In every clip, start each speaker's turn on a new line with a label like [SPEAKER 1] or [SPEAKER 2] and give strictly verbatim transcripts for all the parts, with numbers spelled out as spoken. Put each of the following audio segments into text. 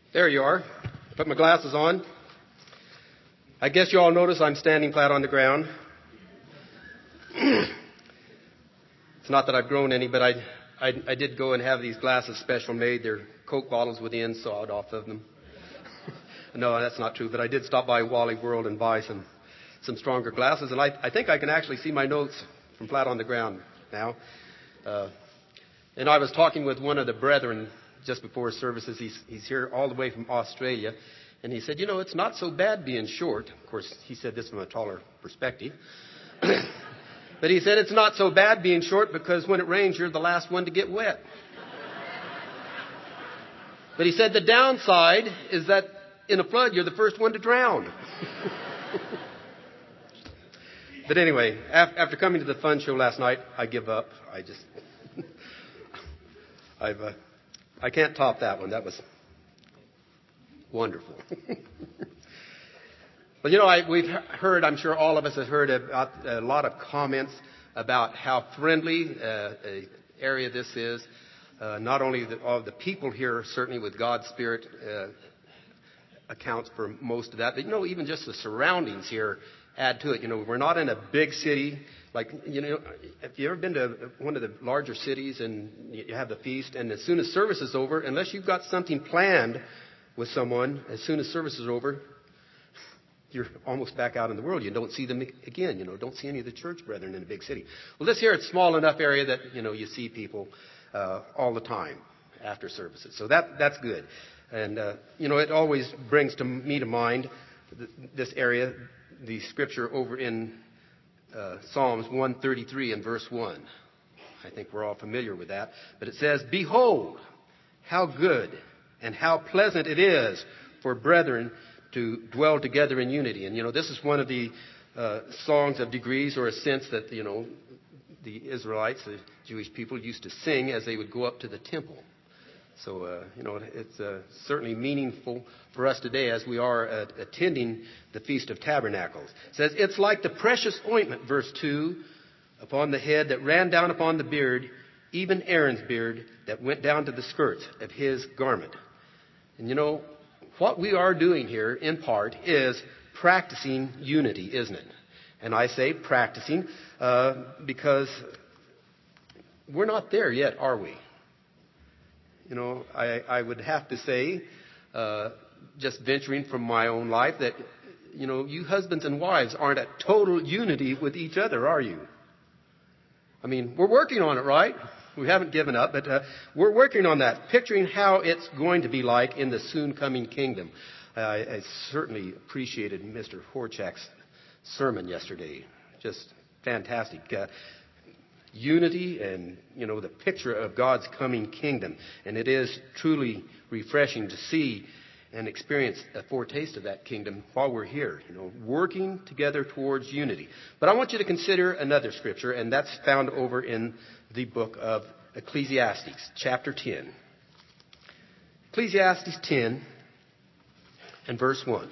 [SPEAKER 1] There you are. Put my glasses on. I guess you all notice I'm standing flat on the ground. It's not that I've grown any, but I, I, I did go and have these glasses special made. They're Coke bottles with the ends sawed off of them. No, that's not true, but I did stop by Wally World and buy some, some stronger glasses, and I, I think I can actually see my notes from flat on the ground now. Uh, and I was talking with one of the brethren just before services. He's, he's here all the way from Australia. And he said, you know, it's not so bad being short. Of course, he said this from a taller perspective. But he said it's not so bad being short because when it rains, you're the last one to get wet. But he said the downside is that in a flood, you're the first one to drown. But anyway, after coming to the fun show last night, I give up. I just, I've, uh, I can't top that one. That was wonderful. Well, you know, I, we've heard, I'm sure all of us have heard about a lot of comments about how friendly uh, a area this is. Uh, not only the, all the people here, certainly with God's Spirit, uh, accounts for most of that, but, you know, even just the surroundings here add to it. You know, we're not in a big city. Like, you know, have you ever been to one of the larger cities and you have the feast, and as soon as service is over, unless you've got something planned with someone, as soon as service is over, you're almost back out in the world. You don't see them again. You know, don't see any of the church brethren in a big city. Well, this here, it's a small enough area that, you know, you see people uh, all the time after services. So that that's good. And, uh, you know, it always brings to me to mind th- this area, the scripture over in Uh, Psalms one thirty-three and verse one. I think we're all familiar with that. But it says, "Behold, how good and how pleasant it is for brethren to dwell together in unity." And, you know, this is one of the uh, songs of degrees, or a sense that, you know, the Israelites, the Jewish people, used to sing as they would go up to the temple. So, uh, you know, it's uh, certainly meaningful for us today as we are uh, attending the Feast of Tabernacles. It says, "It's like the precious ointment," verse two, "upon the head that ran down upon the beard, even Aaron's beard that went down to the skirts of his garment." And, you know, what we are doing here, in part, is practicing unity, isn't it? And I say practicing uh, because we're not there yet, are we? You know, I, I would have to say, uh, just venturing from my own life, that, you know, you husbands and wives aren't at total unity with each other, are you? I mean, we're working on it, right? We haven't given up, but uh, we're working on that, picturing how it's going to be like in the soon coming kingdom. Uh, I, I certainly appreciated Mister Horchak's sermon yesterday. Just fantastic. Uh, Unity and, you know, the picture of God's coming kingdom. And it is truly refreshing to see and experience a foretaste of that kingdom while we're here, you know, working together towards unity. But I want you to consider another scripture, and that's found over in the book of Ecclesiastes, chapter ten. Ecclesiastes ten and verse one.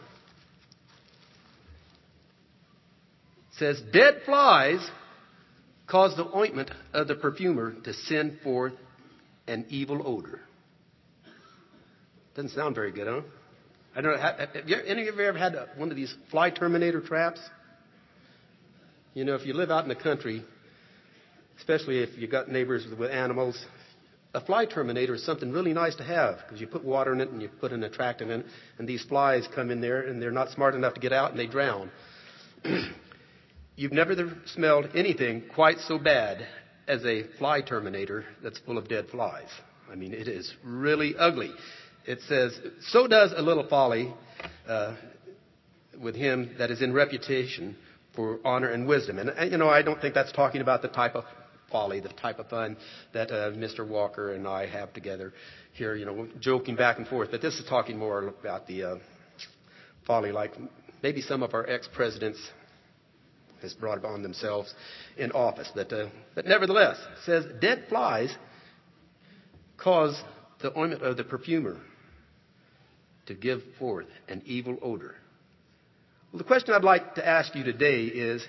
[SPEAKER 1] It says, "Dead flies cause the ointment of the perfumer to send forth an evil odor." Doesn't sound very good, huh? I don't know. Have, have you, any of you ever had one of these fly terminator traps? You know, if you live out in the country, especially if you've got neighbors with animals, a fly terminator is something really nice to have, because you put water in it and you put an attractant in it, and these flies come in there and they're not smart enough to get out and they drown. You've never smelled anything quite so bad as a fly terminator that's full of dead flies. I mean, it is really ugly. It says, "So does a little folly uh, with him that is in reputation for honor and wisdom." And, and, you know, I don't think that's talking about the type of folly, the type of fun that uh, Mister Walker and I have together here, you know, joking back and forth. But this is talking more about the uh, folly like maybe some of our ex-presidents has brought upon themselves in office. But, uh, but nevertheless, it says, dead flies cause the ointment of the perfumer to give forth an evil odor. Well, the question I'd like to ask you today is,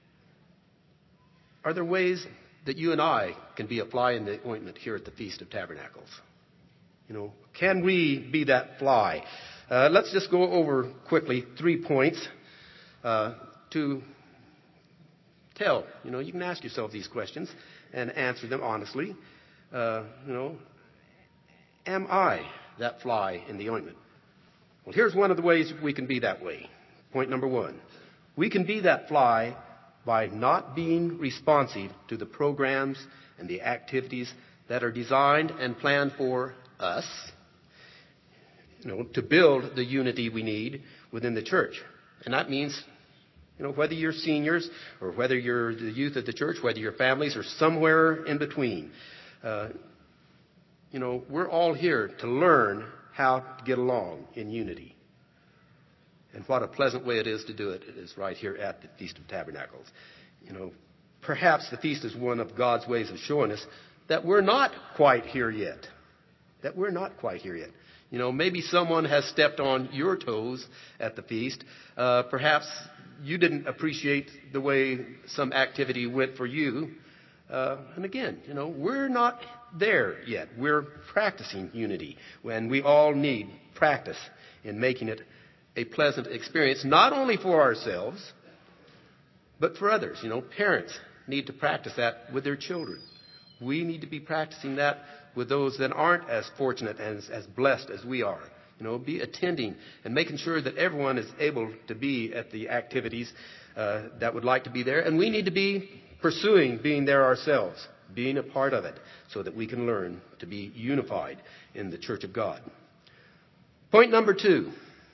[SPEAKER 1] are there ways that you and I can be applying the ointment here at the Feast of Tabernacles? You know, can we be that fly? Uh, let's just go over quickly three points uh, to tell. You know, you can ask yourself these questions and answer them honestly. Uh, you know, am I that fly in the ointment? Well, here's one of the ways we can be that way. Point number one. We can be that fly by not being responsive to the programs and the activities that are designed and planned for us, you know, to build the unity we need within the church. And that means, you know, whether you're seniors or whether you're the youth of the church, whether you're families or somewhere in between, uh, you know, we're all here to learn how to get along in unity. And what a pleasant way it is to do it. It is right here at the Feast of Tabernacles. You know, perhaps the feast is one of God's ways of showing us that we're not quite here yet. That we're not quite here yet. You know, maybe someone has stepped on your toes at the feast. Uh, perhaps you didn't appreciate the way some activity went for you. Uh, and again, you know, we're not there yet. We're practicing unity, and we all need practice in making it a pleasant experience, not only for ourselves, but for others. You know, parents need to practice that with their children. We need to be practicing that with those that aren't as fortunate and as, as blessed as we are. You know, be attending and making sure that everyone is able to be at the activities uh, that would like to be there. And we need to be pursuing being there ourselves, being a part of it, so that we can learn to be unified in the Church of God. Point number two.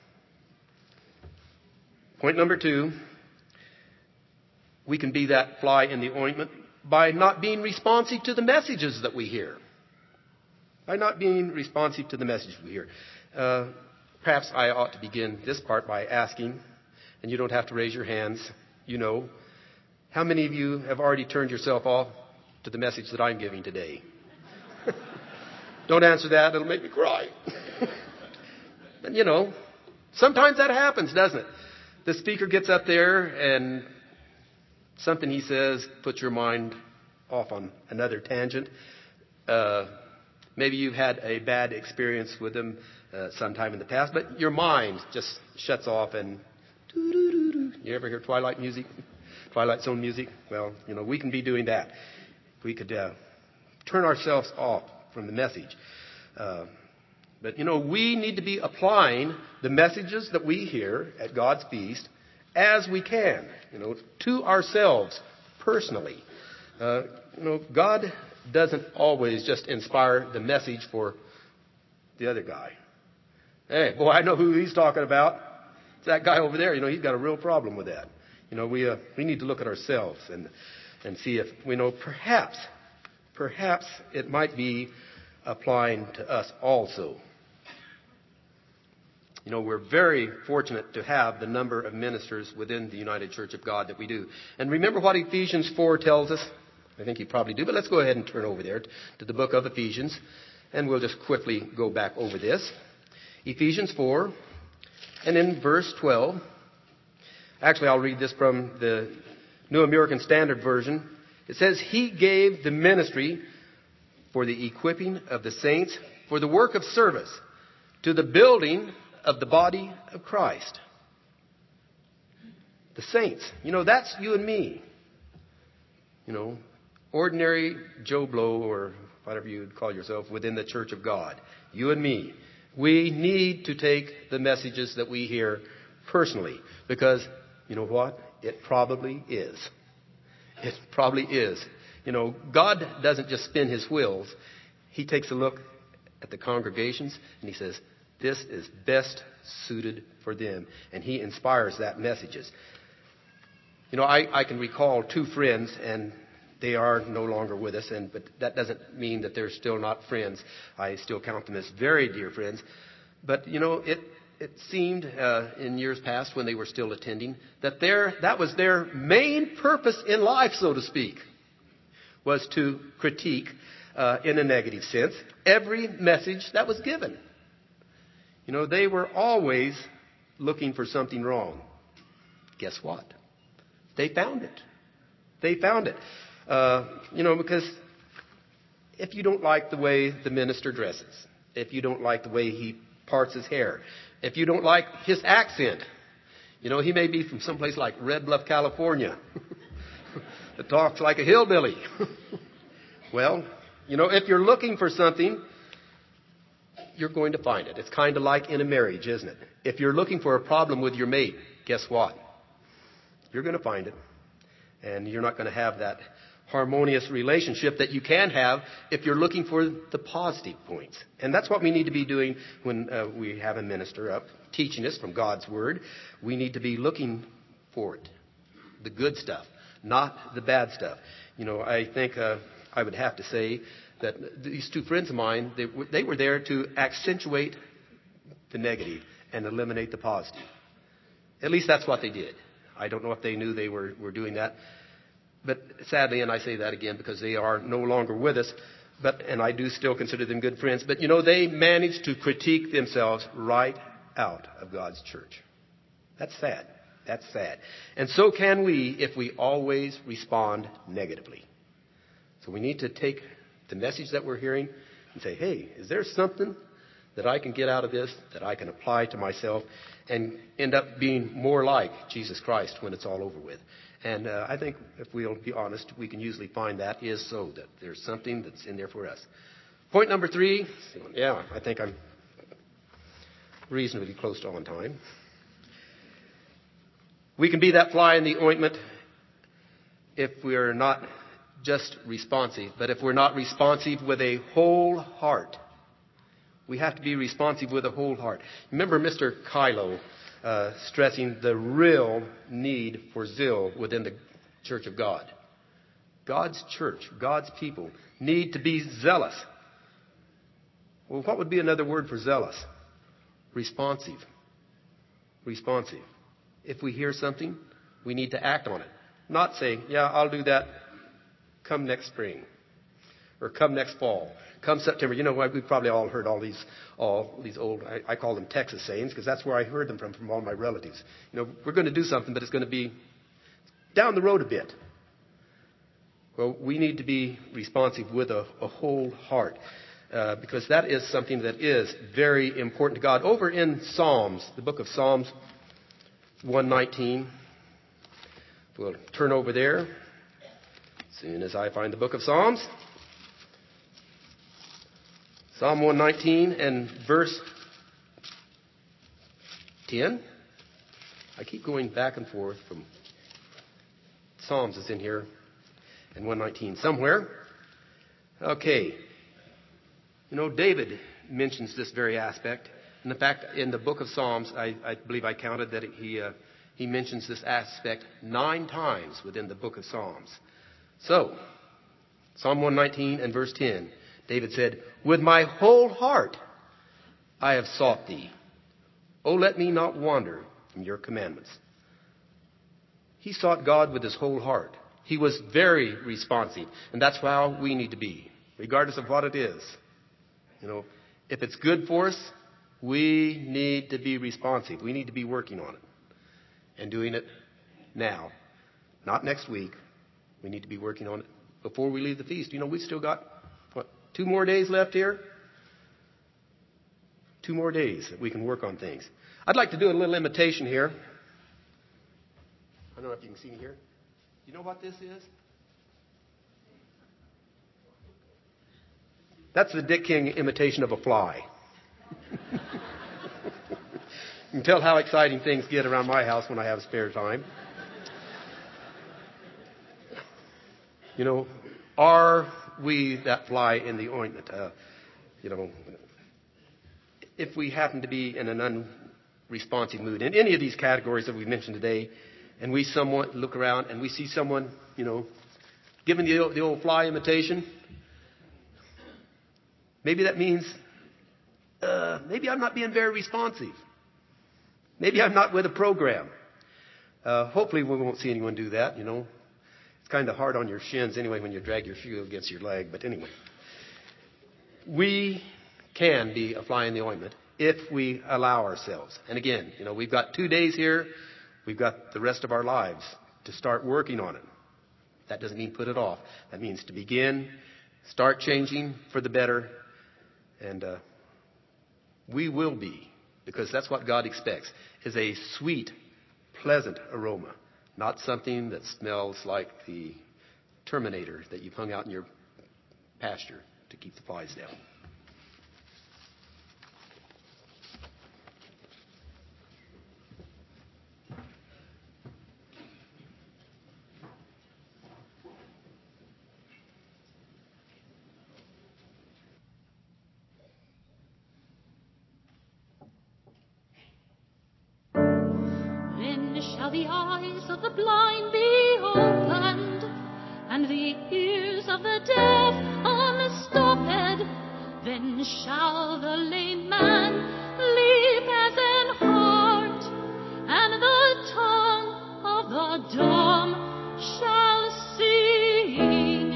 [SPEAKER 1] Point number two, we can be that fly in the ointment by not being responsive to the messages that we hear. By not being responsive to the messages we hear. Uh, perhaps I ought to begin this part by asking, and you don't have to raise your hands, you know, how many of you have already turned yourself off to the message that I'm giving today? Don't answer that, it'll make me cry. And you know, sometimes that happens, doesn't it? The speaker gets up there and something he says puts your mind off on another tangent. Uh, maybe you've had a bad experience with him uh, sometime in the past, but your mind just shuts off and doo-doo-doo-doo. You ever hear Twilight music? Twilight Zone music? Well, you know, we can be doing that. We could uh, turn ourselves off from the message. Uh, But, you know, we need to be applying the messages that we hear at God's feast as we can, you know, to ourselves personally. Uh, you know, God doesn't always just inspire the message for the other guy. Hey, boy, I know who he's talking about. It's that guy over there. You know, he's got a real problem with that. You know, we uh, we need to look at ourselves and and see if we know perhaps, perhaps it might be applying to us also. You know, we're very fortunate to have the number of ministers within the United Church of God that we do. And remember what Ephesians four tells us? I think you probably do, but let's go ahead and turn over there to the book of Ephesians, and we'll just quickly go back over this. Ephesians four, and in verse twelve, actually I'll read this from the New American Standard Version. It says, He gave the ministry for the equipping of the saints, for the work of service, to the building of the body of Christ. The saints. You know, that's you and me. You know, ordinary Joe Blow, or whatever you'd call yourself, within the Church of God. You and me. We need to take the messages that we hear personally. Because, you know what? It probably is. It probably is. You know, God doesn't just spin His wheels. He takes a look at the congregations and He says, this is best suited for them. And He inspires that messages. You know, I, I can recall two friends, and they are no longer with us, and but that doesn't mean that they're still not friends. I still count them as very dear friends. But, you know, it it seemed uh, in years past when they were still attending that their that was their main purpose in life, so to speak, was to critique, uh, in a negative sense, every message that was given. You know, they were always looking for something wrong. Guess what? They found it. They found it. Uh, you know, because if you don't like the way the minister dresses, if you don't like the way he parts his hair, if you don't like his accent. You know, he may be from someplace like Red Bluff, California, that talks like a hillbilly. Well, you know, if you're looking for something, you're going to find it. It's kind of like in a marriage, isn't it? If you're looking for a problem with your mate, guess what? You're going to find it. And you're not going to have that harmonious relationship that you can have if you're looking for the positive points. And that's what we need to be doing when uh, we have a minister up teaching us from God's Word. We need to be looking for it, the good stuff, not the bad stuff. You know, I think uh, I would have to say that these two friends of mine, they, they were there to accentuate the negative and eliminate the positive. At least that's what they did. I don't know if they knew they were, were doing that. But sadly, and I say that again because they are no longer with us, but and I do still consider them good friends. But, you know, they managed to critique themselves right out of God's church. That's sad. That's sad. And so can we if we always respond negatively. So we need to take the message that we're hearing and say, hey, is there something that I can get out of this that I can apply to myself and end up being more like Jesus Christ when it's all over with? And uh, I think if we'll be honest, we can usually find that is so, that there's something that's in there for us. Point number three. Yeah, I think I'm reasonably close to on time. We can be that fly in the ointment if we're not just responsive, but if we're not responsive with a whole heart. We have to be responsive with a whole heart. Remember Mister Kylo uh, stressing the real need for zeal within the church of God. God's church, God's people need to be zealous. Well, what would be another word for zealous? Responsive. Responsive. If we hear something, we need to act on it. Not saying, yeah, I'll do that come next spring. Or come next fall. Come September. You know, we've probably all heard all these all these old, I, I call them Texas sayings, because that's where I heard them from, from all my relatives. You know, we're going to do something, but it's going to be down the road a bit. Well, we need to be responsive with a, a whole heart. Uh, because that is something that is very important to God. Over in Psalms, the book of Psalms one nineteen, we'll turn over there as soon as I find the book of Psalms. Psalm one nineteen and verse ten. I keep going back and forth from Psalms is in here and one nineteen somewhere. Okay. You know, David mentions this very aspect. And in fact, in the book of Psalms, I, I believe I counted that he uh, he mentions this aspect nine times within the book of Psalms. So, Psalm one nineteen and verse ten, David said, "With my whole heart I have sought thee. O let me not wander from your commandments." He sought God with his whole heart. He was very responsive. And that's how we need to be, regardless of what it is. You know, if it's good for us, we need to be responsive. We need to be working on it and doing it now, not next week. We need to be working on it before we leave the feast. You know, we've still got, what, two more days left here? Two more days that we can work on things. I'd like to do a little imitation here. I don't know if you can see me here. You know what this is? That's the Dick King imitation of a fly. You can tell how exciting things get around my house when I have spare time. You know, are we that fly in the ointment? Uh, you know, if we happen to be in an unresponsive mood in any of these categories that we've mentioned today, and we somewhat look around and we see someone, you know, giving the, the old fly imitation, maybe that means uh, maybe I'm not being very responsive. Maybe I'm not with a program. Uh, hopefully we won't see anyone do that, you know. It's kind of hard on your shins anyway when you drag your shoe against your leg. But anyway, we can be a fly in the ointment if we allow ourselves. And again, you know, we've got two days here. We've got the rest of our lives to start working on it. That doesn't mean put it off. That means to begin, start changing for the better. And uh, we will be, because that's what God expects, is a sweet, pleasant aroma, not something that smells like the Terminator that you've hung out in your pasture to keep the flies down.
[SPEAKER 2] Shall the eyes of the blind be opened, and the ears of the deaf unstopped? Then shall the lame man leap as an hart, and the tongue of the dumb shall sing.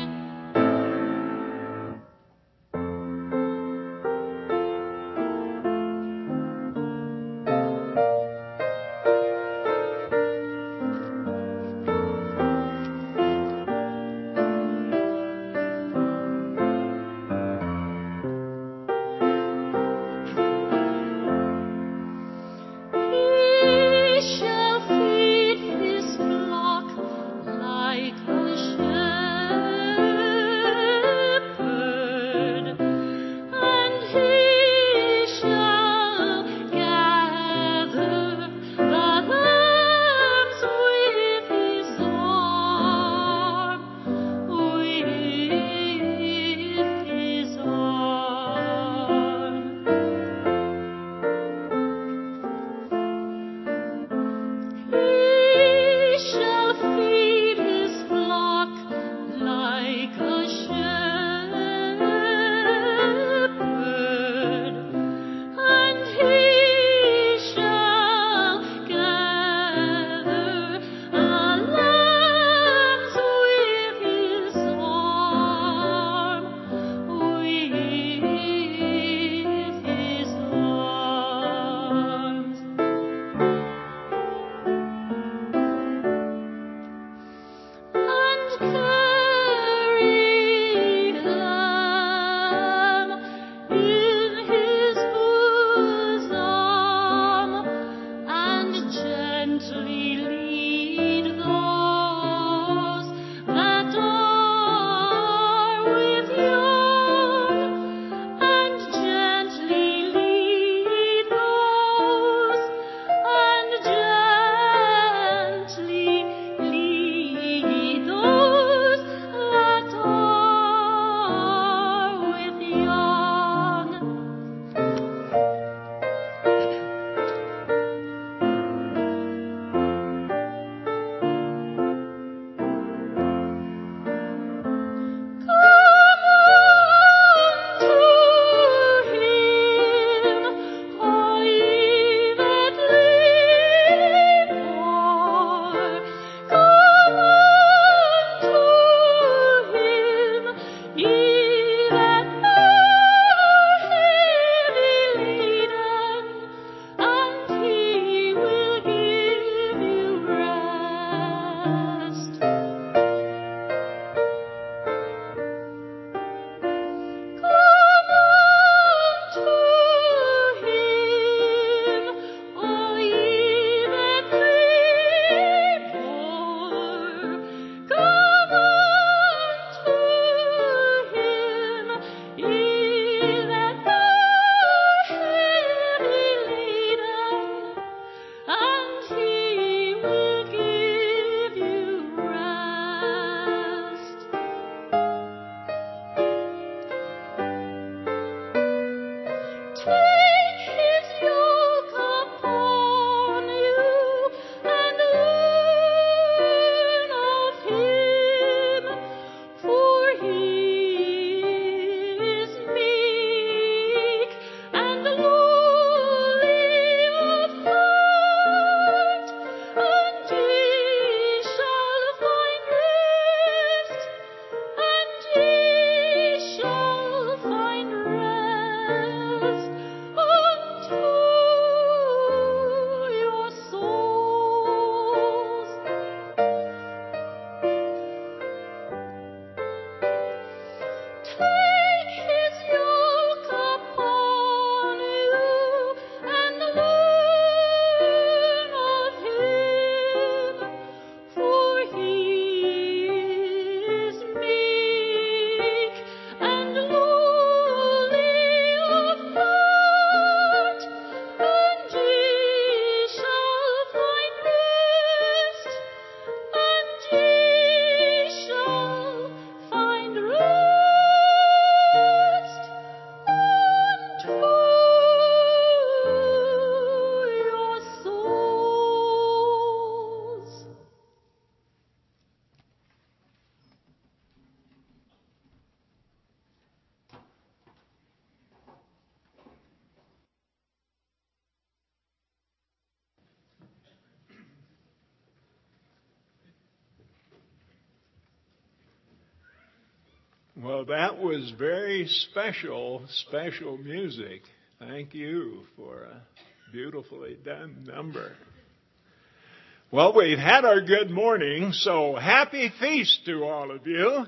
[SPEAKER 3] Well, that was very special, special music. Thank you for a beautifully done number. Well, we've had our good morning, so happy feast to all of you.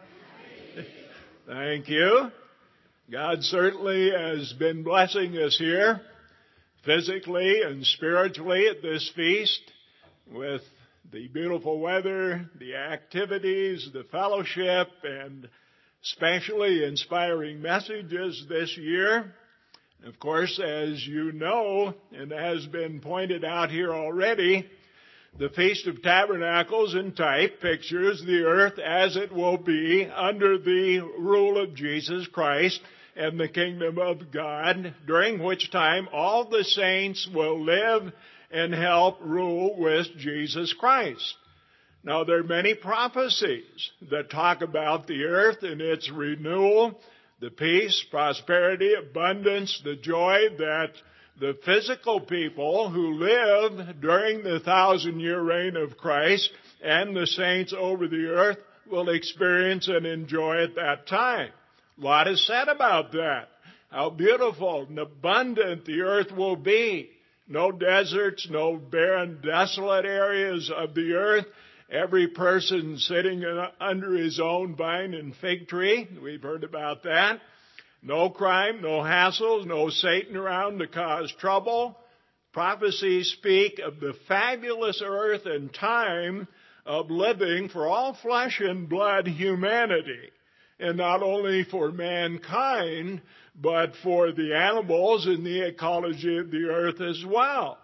[SPEAKER 3] Thank you. God certainly has been blessing us here, physically and spiritually at this feast, with the beautiful weather, the activities, the fellowship, and especially inspiring messages this year. Of course, as you know, and has been pointed out here already, the Feast of Tabernacles in type pictures the earth as it will be under the rule of Jesus Christ and the kingdom of God, during which time all the saints will live and help rule with Jesus Christ. Now, there are many prophecies that talk about the earth and its renewal, the peace, prosperity, abundance, the joy that the physical people who live during the thousand-year reign of Christ and the saints over the earth will experience and enjoy at that time. A lot is said about that. How beautiful and abundant the earth will be. No deserts, no barren, desolate areas of the earth. Every person sitting under his own vine and fig tree. We've heard about that. No crime, no hassles, no Satan around to cause trouble. Prophecies speak of the fabulous earth and time of living for all flesh and blood humanity. And not only for mankind, but for the animals and the ecology of the earth as well.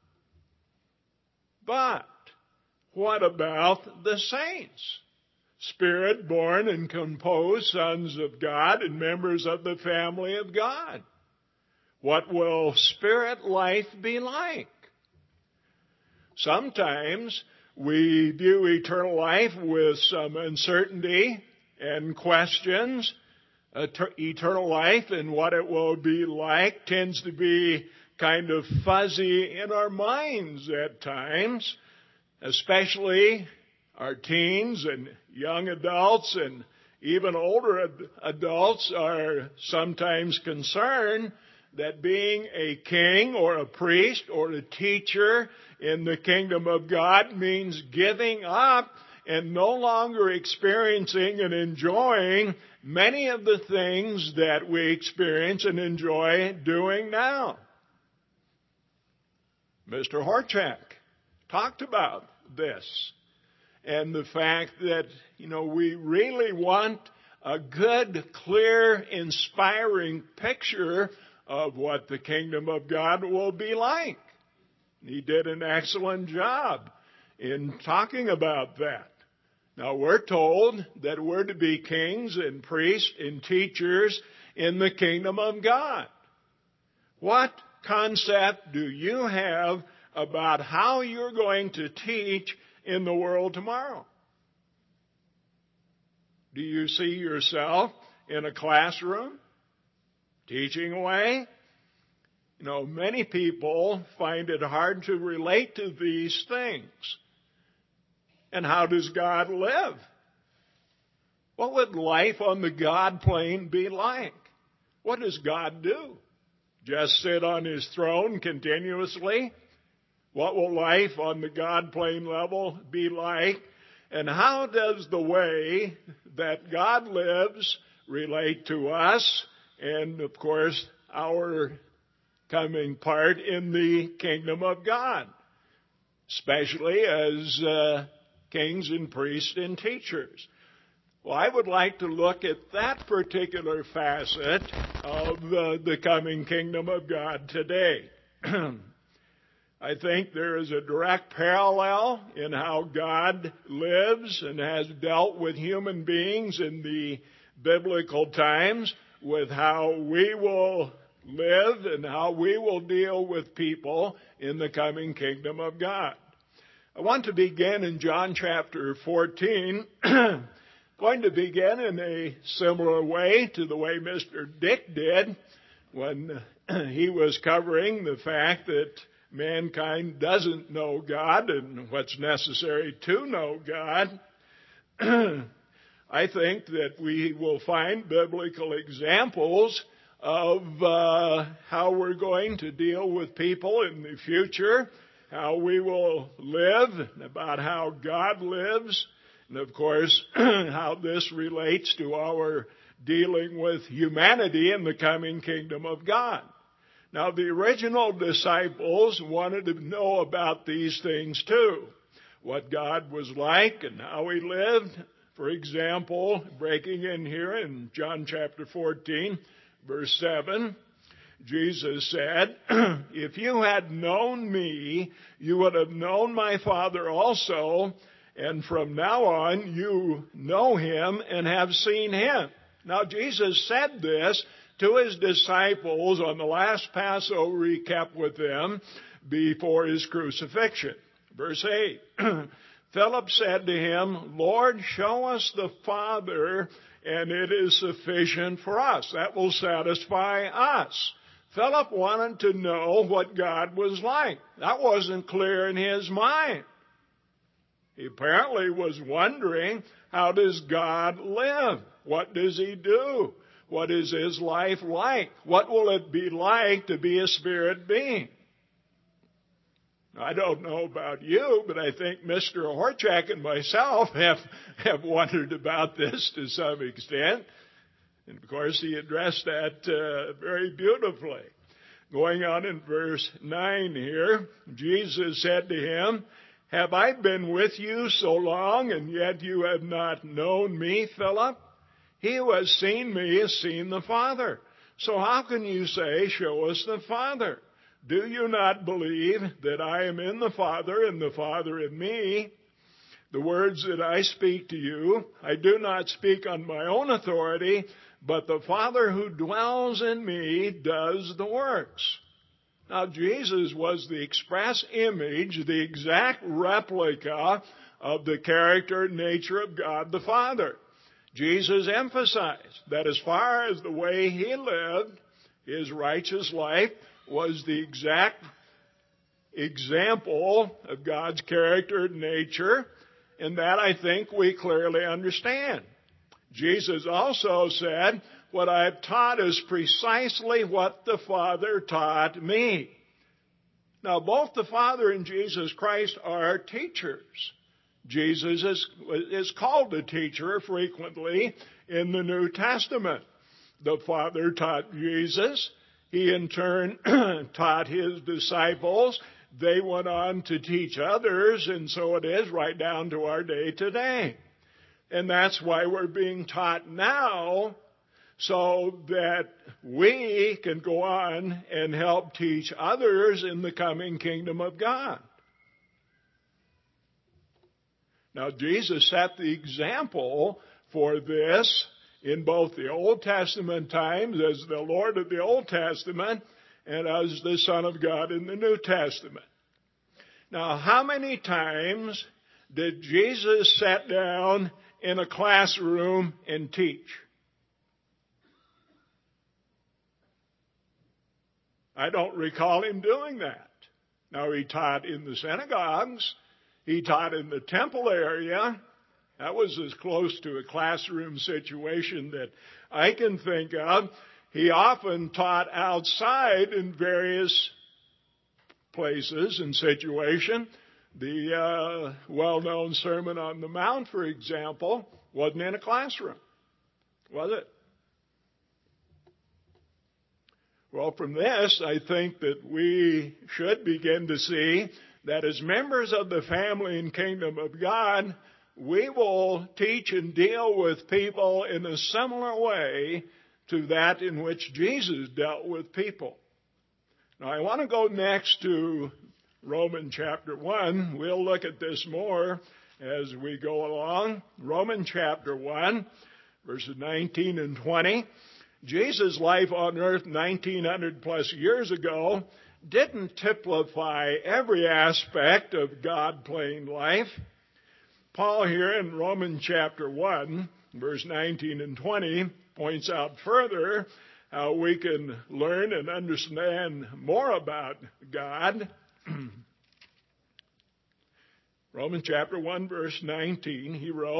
[SPEAKER 3] But what about the saints? Spirit-born and composed sons of God and members of the family of God. What will spirit life be like? Sometimes we view eternal life with some uncertainty and questions. Eternal life and what it will be like tends to be kind of fuzzy in our minds at times, especially our teens and young adults and even older ad- adults are sometimes concerned that being a king or a priest or a teacher in the kingdom of God means giving up and no longer experiencing and enjoying many of the things that we experience and enjoy doing now. Mister Horchak talked about this and the fact that, you know, we really want a good, clear, inspiring picture of what the kingdom of God will be like. He did an excellent job in talking about that. Now, we're told that we're to be kings and priests and teachers in the kingdom of God. What concept do you have about how you're going to teach in the world tomorrow? Do you see yourself in a classroom teaching away? You know, many people find it hard to relate to these things. And how does God live? What would life on the God plane be like? What does God do? Just sit on his throne continuously? What will life on the God plane level be like? And how does the way that God lives relate to us and, of course, our coming part in the kingdom of God, especially as uh, kings and priests and teachers? Well, I would like to look at that particular facet of the, the coming kingdom of God today. I think there is a direct parallel in how God lives and has dealt with human beings in the biblical times with how we will live and how we will deal with people in the coming kingdom of God. I want to begin in John chapter fourteen. Going to begin in a similar way to the way Mister Dick did when he was covering the fact that mankind doesn't know God and what's necessary to know God. I think that we will find biblical examples of uh, how we're going to deal with people in the future, how we will live, about how God lives, and of course, how this relates to our dealing with humanity in the coming kingdom of God. Now, the original disciples wanted to know about these things too, what God was like and how He lived. For example, breaking in here in John chapter fourteen, verse seven, Jesus said, "If you had known me, you would have known my Father also, and from now on you know Him and have seen Him." Now, Jesus said this to His disciples on the last Passover He kept with them before His crucifixion. Verse eight, Philip said to Him, "Lord, show us the Father, and it is sufficient for us." That will satisfy us. Philip wanted to know what God was like. That wasn't clear in his mind. He apparently was wondering, how does God live? What does He do? What is His life like? What will it be like to be a spirit being? I don't know about you, but I think Mister Horchak and myself have, have wondered about this to some extent. And of course, he addressed that uh, very beautifully. Going on in verse nine here, Jesus said to him, "Have I been with you so long, and yet you have not known me, Philip? He who has seen me has seen the Father. So how can you say, 'Show us the Father'? Do you not believe that I am in the Father and the Father in me? The words that I speak to you, I do not speak on my own authority, but the Father who dwells in me does the works." Now, Jesus was the express image, the exact replica of the character and nature of God the Father. Jesus emphasized that as far as the way He lived, His righteous life was the exact example of God's character and nature, and that I think we clearly understand. Jesus also said, "What I have taught is precisely what the Father taught me." Now, both the Father and Jesus Christ are teachers. Jesus is, is called a teacher frequently in the New Testament. The Father taught Jesus. He in turn taught His disciples. They went on to teach others, and so it is right down to our day today. And that's why we're being taught now, so that we can go on and help teach others in the coming kingdom of God. Now, Jesus set the example for this in both the Old Testament times as the Lord of the Old Testament and as the Son of God in the New Testament. Now, how many times did Jesus sit down in a classroom and teach? I don't recall Him doing that. Now, He taught in the synagogues. He taught in the temple area. That was as close to a classroom situation that I can think of. He often taught outside in various places and situations. The uh, well-known Sermon on the Mount, for example, wasn't in a classroom, was it? Well, from this, I think that we should begin to see that as members of the family and kingdom of God, we will teach and deal with people in a similar way to that in which Jesus dealt with people. Now, I want to go next to Romans chapter one. We'll look at this more as we go along. Romans chapter one, verses nineteen and twenty. Jesus' life on earth nineteen hundred plus years ago didn't typify every aspect of God-plane life. Paul here in Romans chapter one, verse nineteen and twenty, points out further how we can learn and understand more about God. Romans chapter one, verse nineteen, he wrote,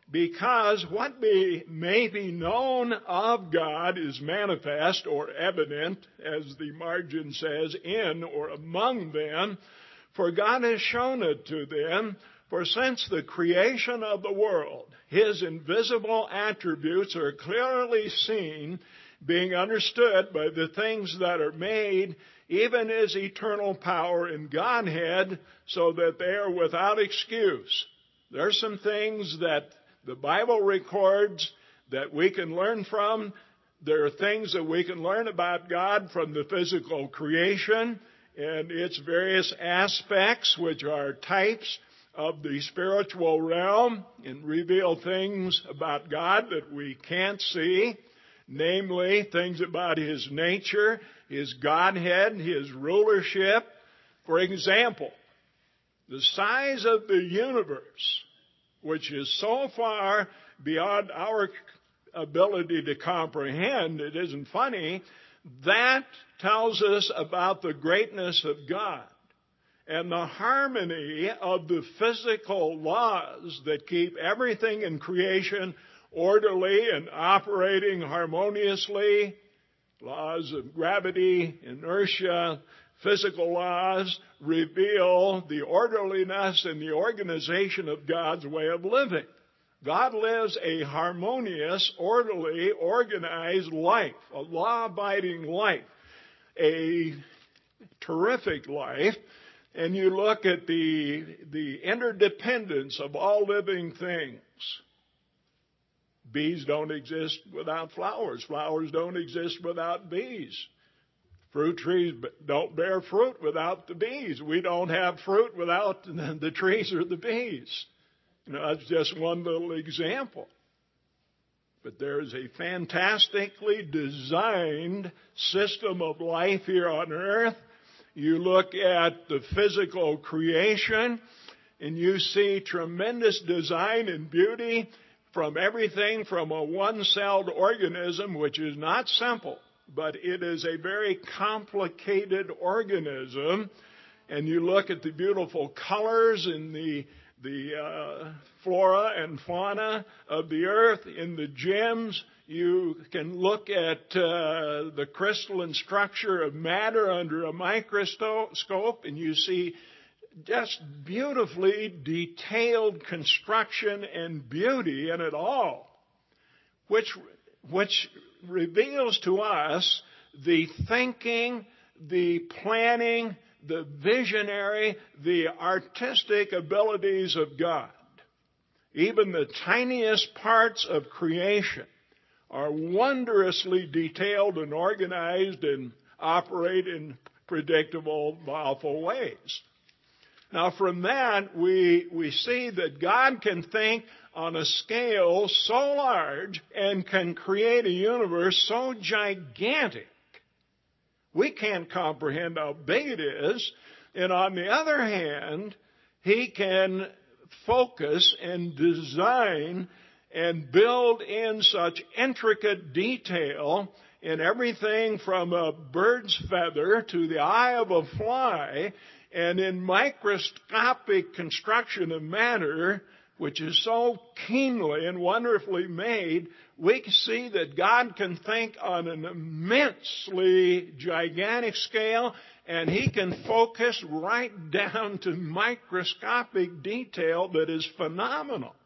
[SPEAKER 3] because what be, may be known of God is manifest or evident, as the margin says, in or among them, for God has shown it to them. For since the creation of the world, his invisible attributes are clearly seen, being understood by the things that are made, even his eternal power in Godhead, so that they are without excuse. There are some things that the Bible records that we can learn from. There are things that we can learn about God from the physical creation and its various aspects, which are types of the spiritual realm, and reveal things about God that we can't see, namely things about his nature, his Godhead, his rulership. For example, the size of the universe, which is so far beyond our ability to comprehend, it isn't funny, that tells us about the greatness of God and the harmony of the physical laws that keep everything in creation orderly and operating harmoniously. Laws of gravity, inertia, physical laws reveal the orderliness and the organization of God's way of living. God lives a harmonious, orderly, organized life, a law-abiding life, a terrific life. And you look at the, the interdependence of all living things. Bees don't exist without flowers. Flowers don't exist without bees. Fruit trees don't bear fruit without the bees. We don't have fruit without the trees or the bees. You know, that's just one little example. But there's a fantastically designed system of life here on earth. You look at the physical creation, and you see tremendous design and beauty from everything from a one-celled organism, which is not simple, but it is a very complicated organism. And you look at the beautiful colors in the the uh, flora and fauna of the earth, in the gems. You can look at uh, the crystalline structure of matter under a microscope, and you see just beautifully detailed construction and beauty in it all, which, which reveals to us the thinking, the planning, the visionary, the artistic abilities of God. Even the tiniest parts of creation are wondrously detailed and organized and operate in predictable, lawful ways. Now, from that, we, we see that God can think on a scale so large and can create a universe so gigantic. We can't comprehend how big it is. And on the other hand, he can focus and design and build in such intricate detail in everything from a bird's feather to the eye of a fly, and in microscopic construction of matter, which is so keenly and wonderfully made, we can see that God can think on an immensely gigantic scale, and he can focus right down to microscopic detail that is phenomenal.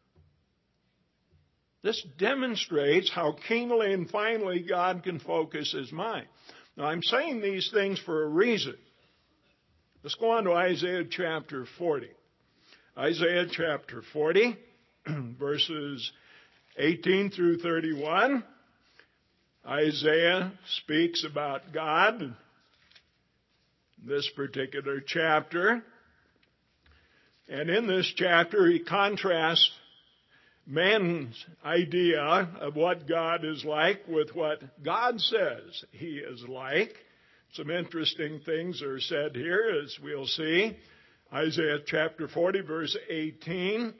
[SPEAKER 3] This demonstrates how keenly and finely God can focus his mind. Now, I'm saying these things for a reason. Let's go on to Isaiah chapter forty. Isaiah chapter forty, verses eighteen through thirty-one. Isaiah speaks about God in this particular chapter. And in this chapter, he contrasts man's idea of what God is like with what God says he is like. Some interesting things are said here, as we'll see. Isaiah chapter forty, verse eighteen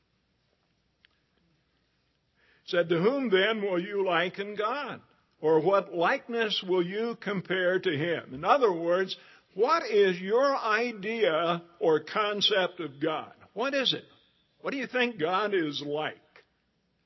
[SPEAKER 3] said, "To whom then will you liken God? Or what likeness will you compare to him?" In other words, what is your idea or concept of God? What is it? What do you think God is like?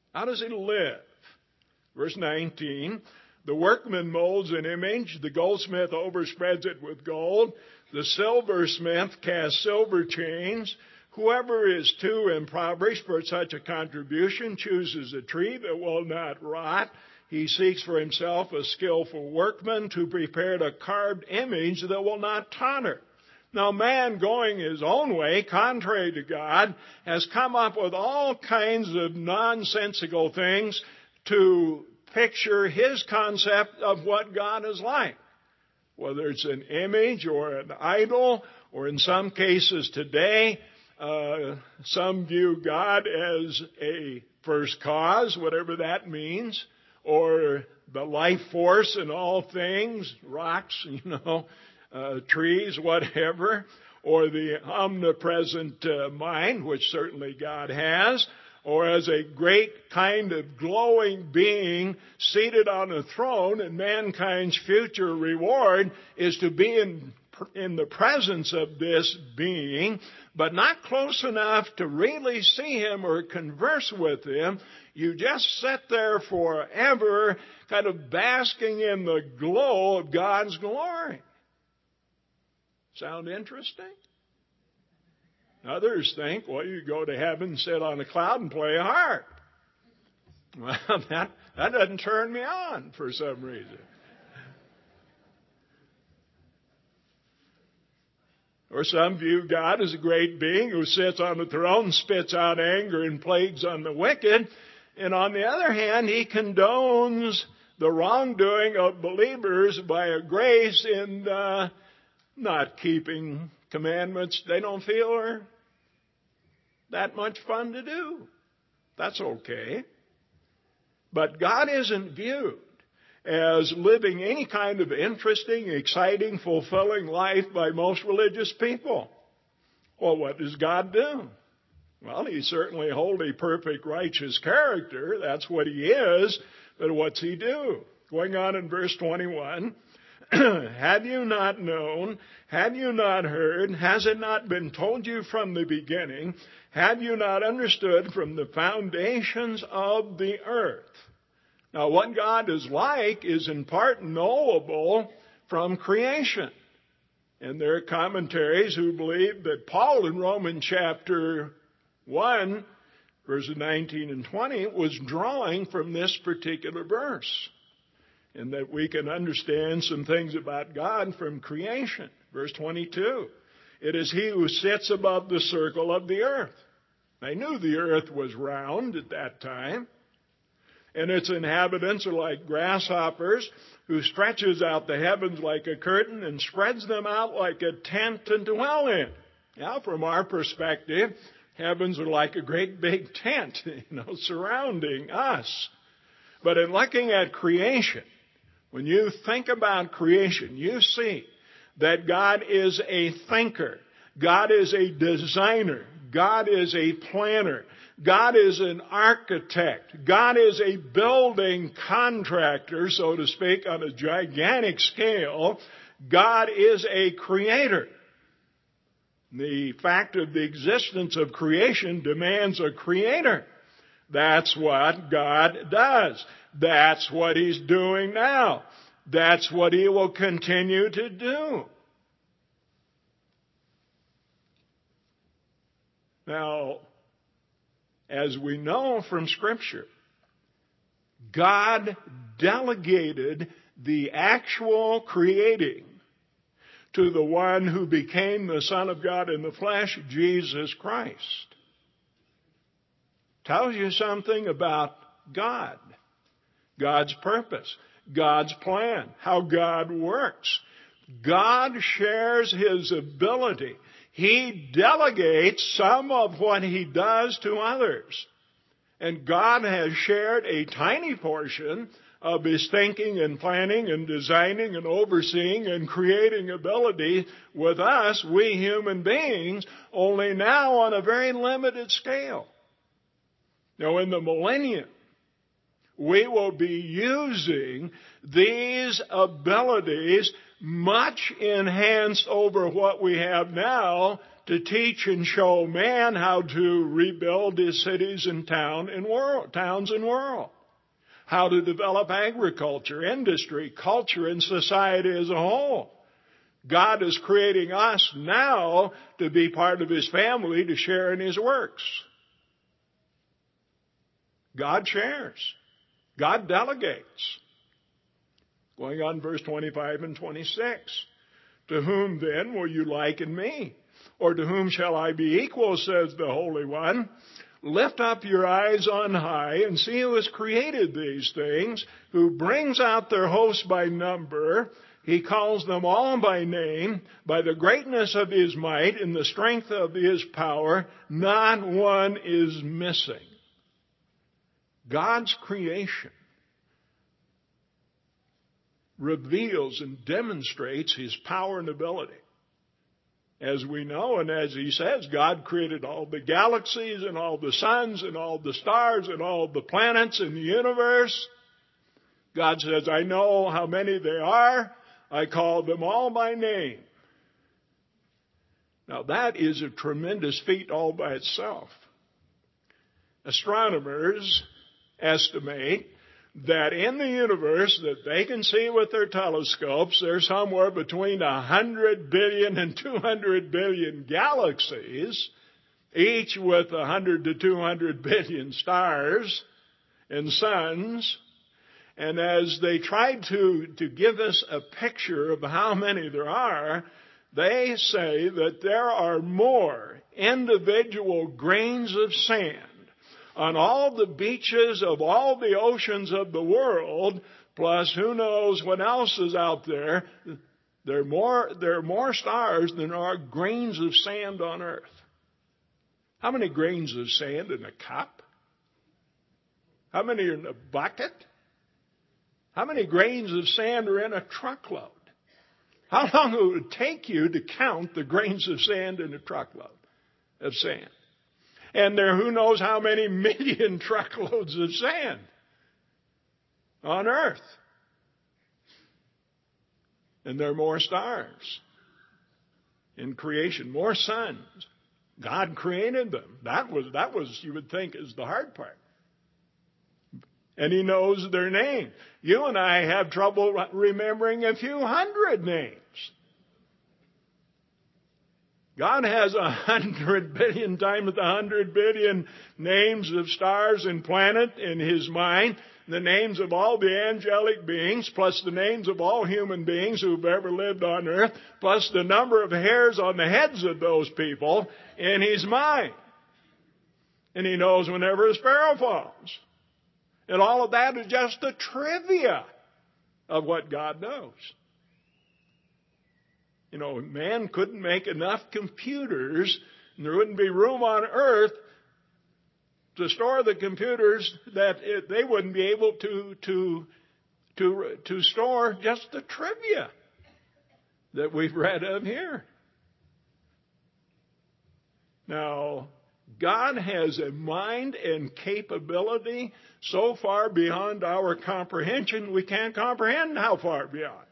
[SPEAKER 3] How does he live? Verse nineteen, the workman molds an image, the goldsmith overspreads it with gold, the silversmith casts silver chains. Whoever is too impoverished for such a contribution chooses a tree that will not rot. He seeks for himself a skillful workman to prepare a carved image that will not totter. Now man, going his own way, contrary to God, has come up with all kinds of nonsensical things to picture his concept of what God is like. Whether it's an image or an idol, or in some cases today, uh, some view God as a first cause, whatever that means, or the life force in all things, rocks, you know, uh, trees, whatever, or the omnipresent uh, mind, which certainly God has, or as a great kind of glowing being seated on a throne, and mankind's future reward is to be in, in the presence of this being, but not close enough to really see him or converse with him. You just sit there forever, kind of basking in the glow of God's glory. Sound interesting? Others think, well, you go to heaven, sit on a cloud, and play a harp. Well, that, that doesn't turn me on for some reason. Or some view God as a great being who sits on the throne, spits out anger and plagues on the wicked. And on the other hand, he condones the wrongdoing of believers by a grace in uh, not keeping commandments they don't feel are that much fun to do. That's okay. But God isn't viewed as living any kind of interesting, exciting, fulfilling life by most religious people. Well, what does God do? Well, He's certainly holy, perfect, righteous character. That's what He is. But what's He do? Going on in verse twenty-one, have you not known? Have you not heard? Has it not been told you from the beginning? Have you not understood from the foundations of the earth? Now, what God is like is in part knowable from creation. And there are commentaries who believe that Paul in Romans chapter one, verses nineteen and twenty, was drawing from this particular verse. And that we can understand some things about God from creation. Verse twenty-two, it is He who sits above the circle of the earth. They knew the earth was round at that time. And its inhabitants are like grasshoppers, who stretches out the heavens like a curtain and spreads them out like a tent to dwell in. Now, from our perspective, heavens are like a great big tent, you know, surrounding us. But in looking at creation, when you think about creation, you see that God is a thinker. God is a designer. God is a planner. God is an architect. God is a building contractor, so to speak, on a gigantic scale. God is a creator. The fact of the existence of creation demands a creator. That's what God does. That's what He's doing now. That's what He will continue to do. Now, as we know from Scripture, God delegated the actual creating to the one who became the Son of God in the flesh, Jesus Christ. Tells you something about God, God's purpose, God's plan, how God works. God shares His ability. He delegates some of what He does to others. And God has shared a tiny portion of His thinking and planning and designing and overseeing and creating ability with us, we human beings, only now on a very limited scale. Now, in the millennium, we will be using these abilities much enhanced over what we have now to teach and show man how to rebuild his cities and town and world, towns and world. How to develop agriculture, industry, culture, and society as a whole. God is creating us now to be part of His family, to share in His works. God shares. God delegates. Going on verse twenty-five and twenty-six. To whom then will you liken me? Or to whom shall I be equal, says the Holy One? Lift up your eyes on high and see who has created these things, who brings out their hosts by number. He calls them all by name. By the greatness of His might and the strength of His power, not one is missing. God's creation reveals and demonstrates His power and ability. As we know, and as He says, God created all the galaxies and all the suns and all the stars and all the planets in the universe. God says, I know how many they are. I call them all by name. Now that is a tremendous feat all by itself. Astronomers estimate that in the universe that they can see with their telescopes, there's somewhere between one hundred billion and two hundred billion galaxies, each with one hundred to two hundred billion stars and suns. And as they try to, to give us a picture of how many there are, they say that there are more individual grains of sand on all the beaches of all the oceans of the world, plus who knows what else is out there. There are more, there are more stars than there are grains of sand on earth. How many grains of sand in a cup? How many are in a bucket? How many grains of sand are in a truckload? How long will it take you to count the grains of sand in a truckload of sand? And there are who knows how many million truckloads of sand on earth. And there are more stars in creation, more suns. God created them. That was, that was, you would think, is the hard part. And He knows their name. You and I have trouble remembering a few hundred names. God has a hundred billion times a hundred billion names of stars and planets in His mind. The names of all the angelic beings, plus the names of all human beings who've ever lived on earth, plus the number of hairs on the heads of those people in His mind. And He knows whenever a sparrow falls. And all of that is just the trivia of what God knows. You know, man couldn't make enough computers, and there wouldn't be room on earth to store the computers that it, they wouldn't be able to, to, to, to store just the trivia that we've read of here. Now, God has a mind and capability so far beyond our comprehension, we can't comprehend how far beyond.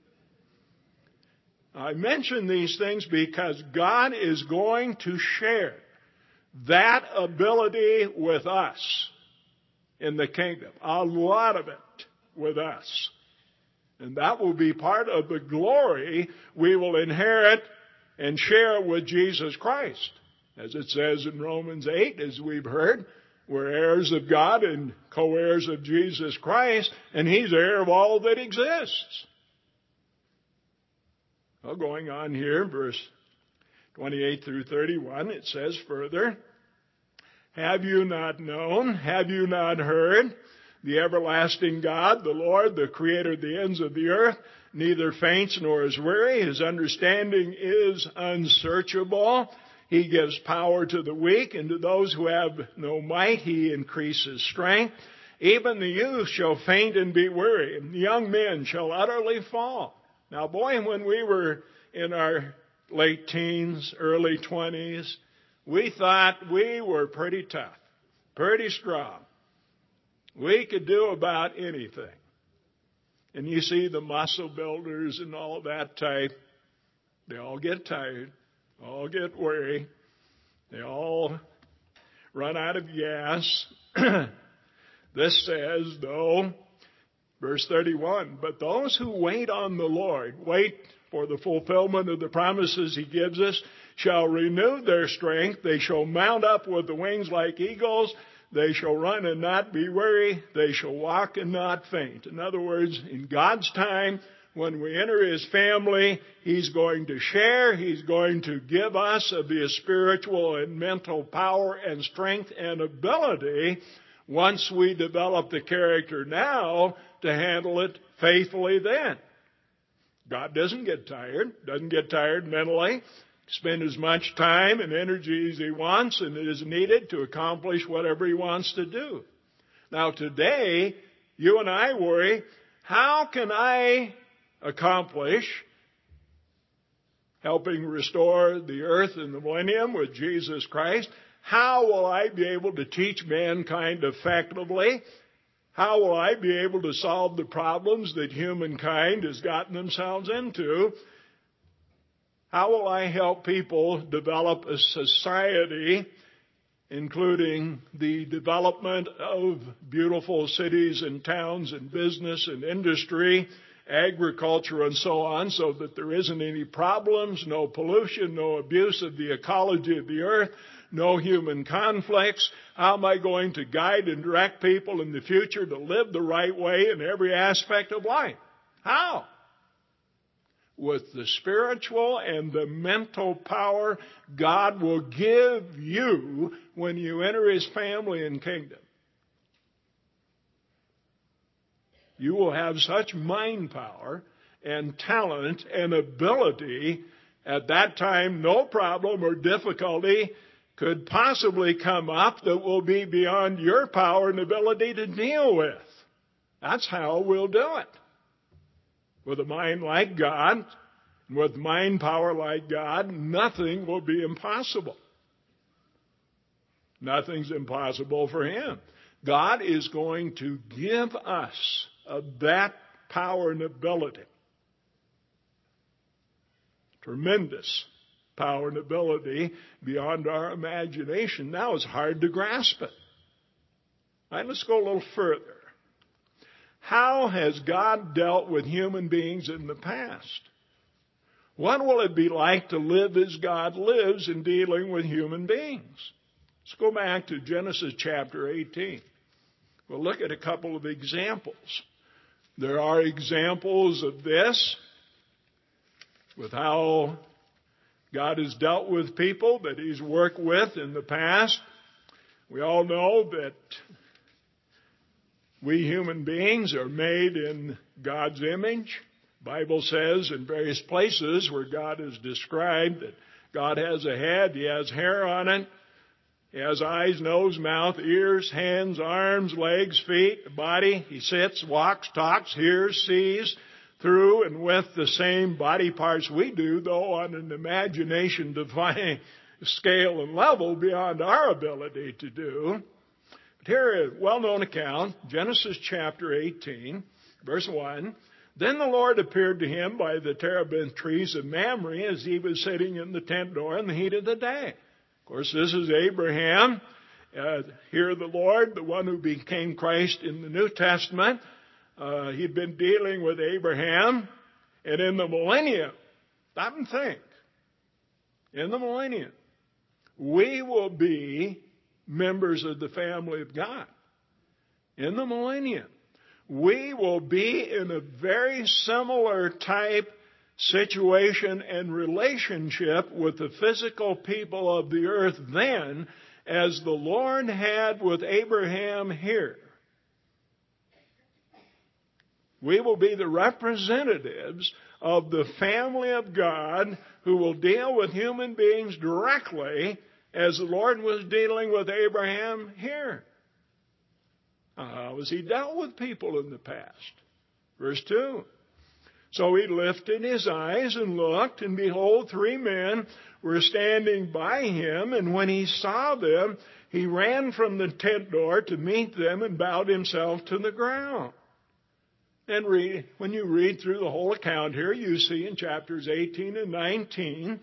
[SPEAKER 3] I mention these things because God is going to share that ability with us in the kingdom. A lot of it with us. And that will be part of the glory we will inherit and share with Jesus Christ. As it says in Romans eight, as we've heard, we're heirs of God and co-heirs of Jesus Christ, and He's heir of all that exists. Well, going on here, verse twenty-eight through thirty-one, it says further, have you not known, have you not heard, the everlasting God, the Lord, the creator of the ends of the earth, neither faints nor is weary, His understanding is unsearchable. He gives power to the weak, and to those who have no might He increases strength. Even the youth shall faint and be weary, and the young men shall utterly fall. Now, boy, when we were in our late teens, early twenties, we thought we were pretty tough, pretty strong. We could do about anything. And you see the muscle builders and all that type, they all get tired. all get weary. They all run out of gas. This says, though, verse thirty-one, but those who wait on the Lord, wait for the fulfillment of the promises he gives us, shall renew their strength. They shall mount up with the wings like eagles. They shall run and not be weary. They shall walk and not faint. In other words, in God's time, when we enter his family, he's going to share. He's going to give us of his spiritual and mental power and strength and ability once we develop the character now to handle it faithfully then. God doesn't get tired, doesn't get tired mentally. Spend as much time and energy as he wants and it is needed to accomplish whatever he wants to do. Now today, you and I worry, how can I accomplish helping restore the earth in the millennium with Jesus Christ? How will I be able to teach mankind effectively? How will I be able to solve the problems that humankind has gotten themselves into? How will I help people develop a society, including the development of beautiful cities and towns and business and industry, agriculture and so on, so that there isn't any problems, no pollution, no abuse of the ecology of the earth, no human conflicts? How am I going to guide and direct people in the future to live the right way in every aspect of life? How? With the spiritual and the mental power God will give you when you enter his family and kingdom. You will have such mind power and talent and ability. At that time, no problem or difficulty could possibly come up that will be beyond your power and ability to deal with. That's how we'll do it. With a mind like God, with mind power like God, nothing will be impossible. Nothing's impossible for him. God is going to give us of that power and ability. Tremendous power and ability beyond our imagination. Now it's hard to grasp it. All right, let's go a little further. How has God dealt with human beings in the past? What will it be like to live as God lives in dealing with human beings? Let's go back to Genesis chapter eighteen. We'll look at a couple of examples. There are examples of this with how God has dealt with people that he's worked with in the past. We all know that we human beings are made in God's image. The Bible says in various places where God is described that God has a head, he has hair on it, he has eyes, nose, mouth, ears, hands, arms, legs, feet, a body. He sits, walks, talks, hears, sees through and with the same body parts we do, though on an imagination-defying scale and level beyond our ability to do. But here is a well-known account, Genesis chapter eighteen, verse one. Then the Lord appeared to him by the terebinth trees of Mamre as he was sitting in the tent door in the heat of the day. Of course, this is Abraham. Uh, here the Lord, the one who became Christ in the New Testament, uh, he'd been dealing with Abraham. And in the millennium, stop and think, in the millennium, we will be members of the family of God. In the millennium, we will be in a very similar type situation and relationship with the physical people of the earth then as the Lord had with Abraham here. We will be the representatives of the family of God who will deal with human beings directly as the Lord was dealing with Abraham here. How has he dealt with people in the past? Verse two. So he lifted his eyes and looked, and behold, three men were standing by him. And when he saw them, he ran from the tent door to meet them and bowed himself to the ground. And read, when you read through the whole account here, you see in chapters eighteen and nineteen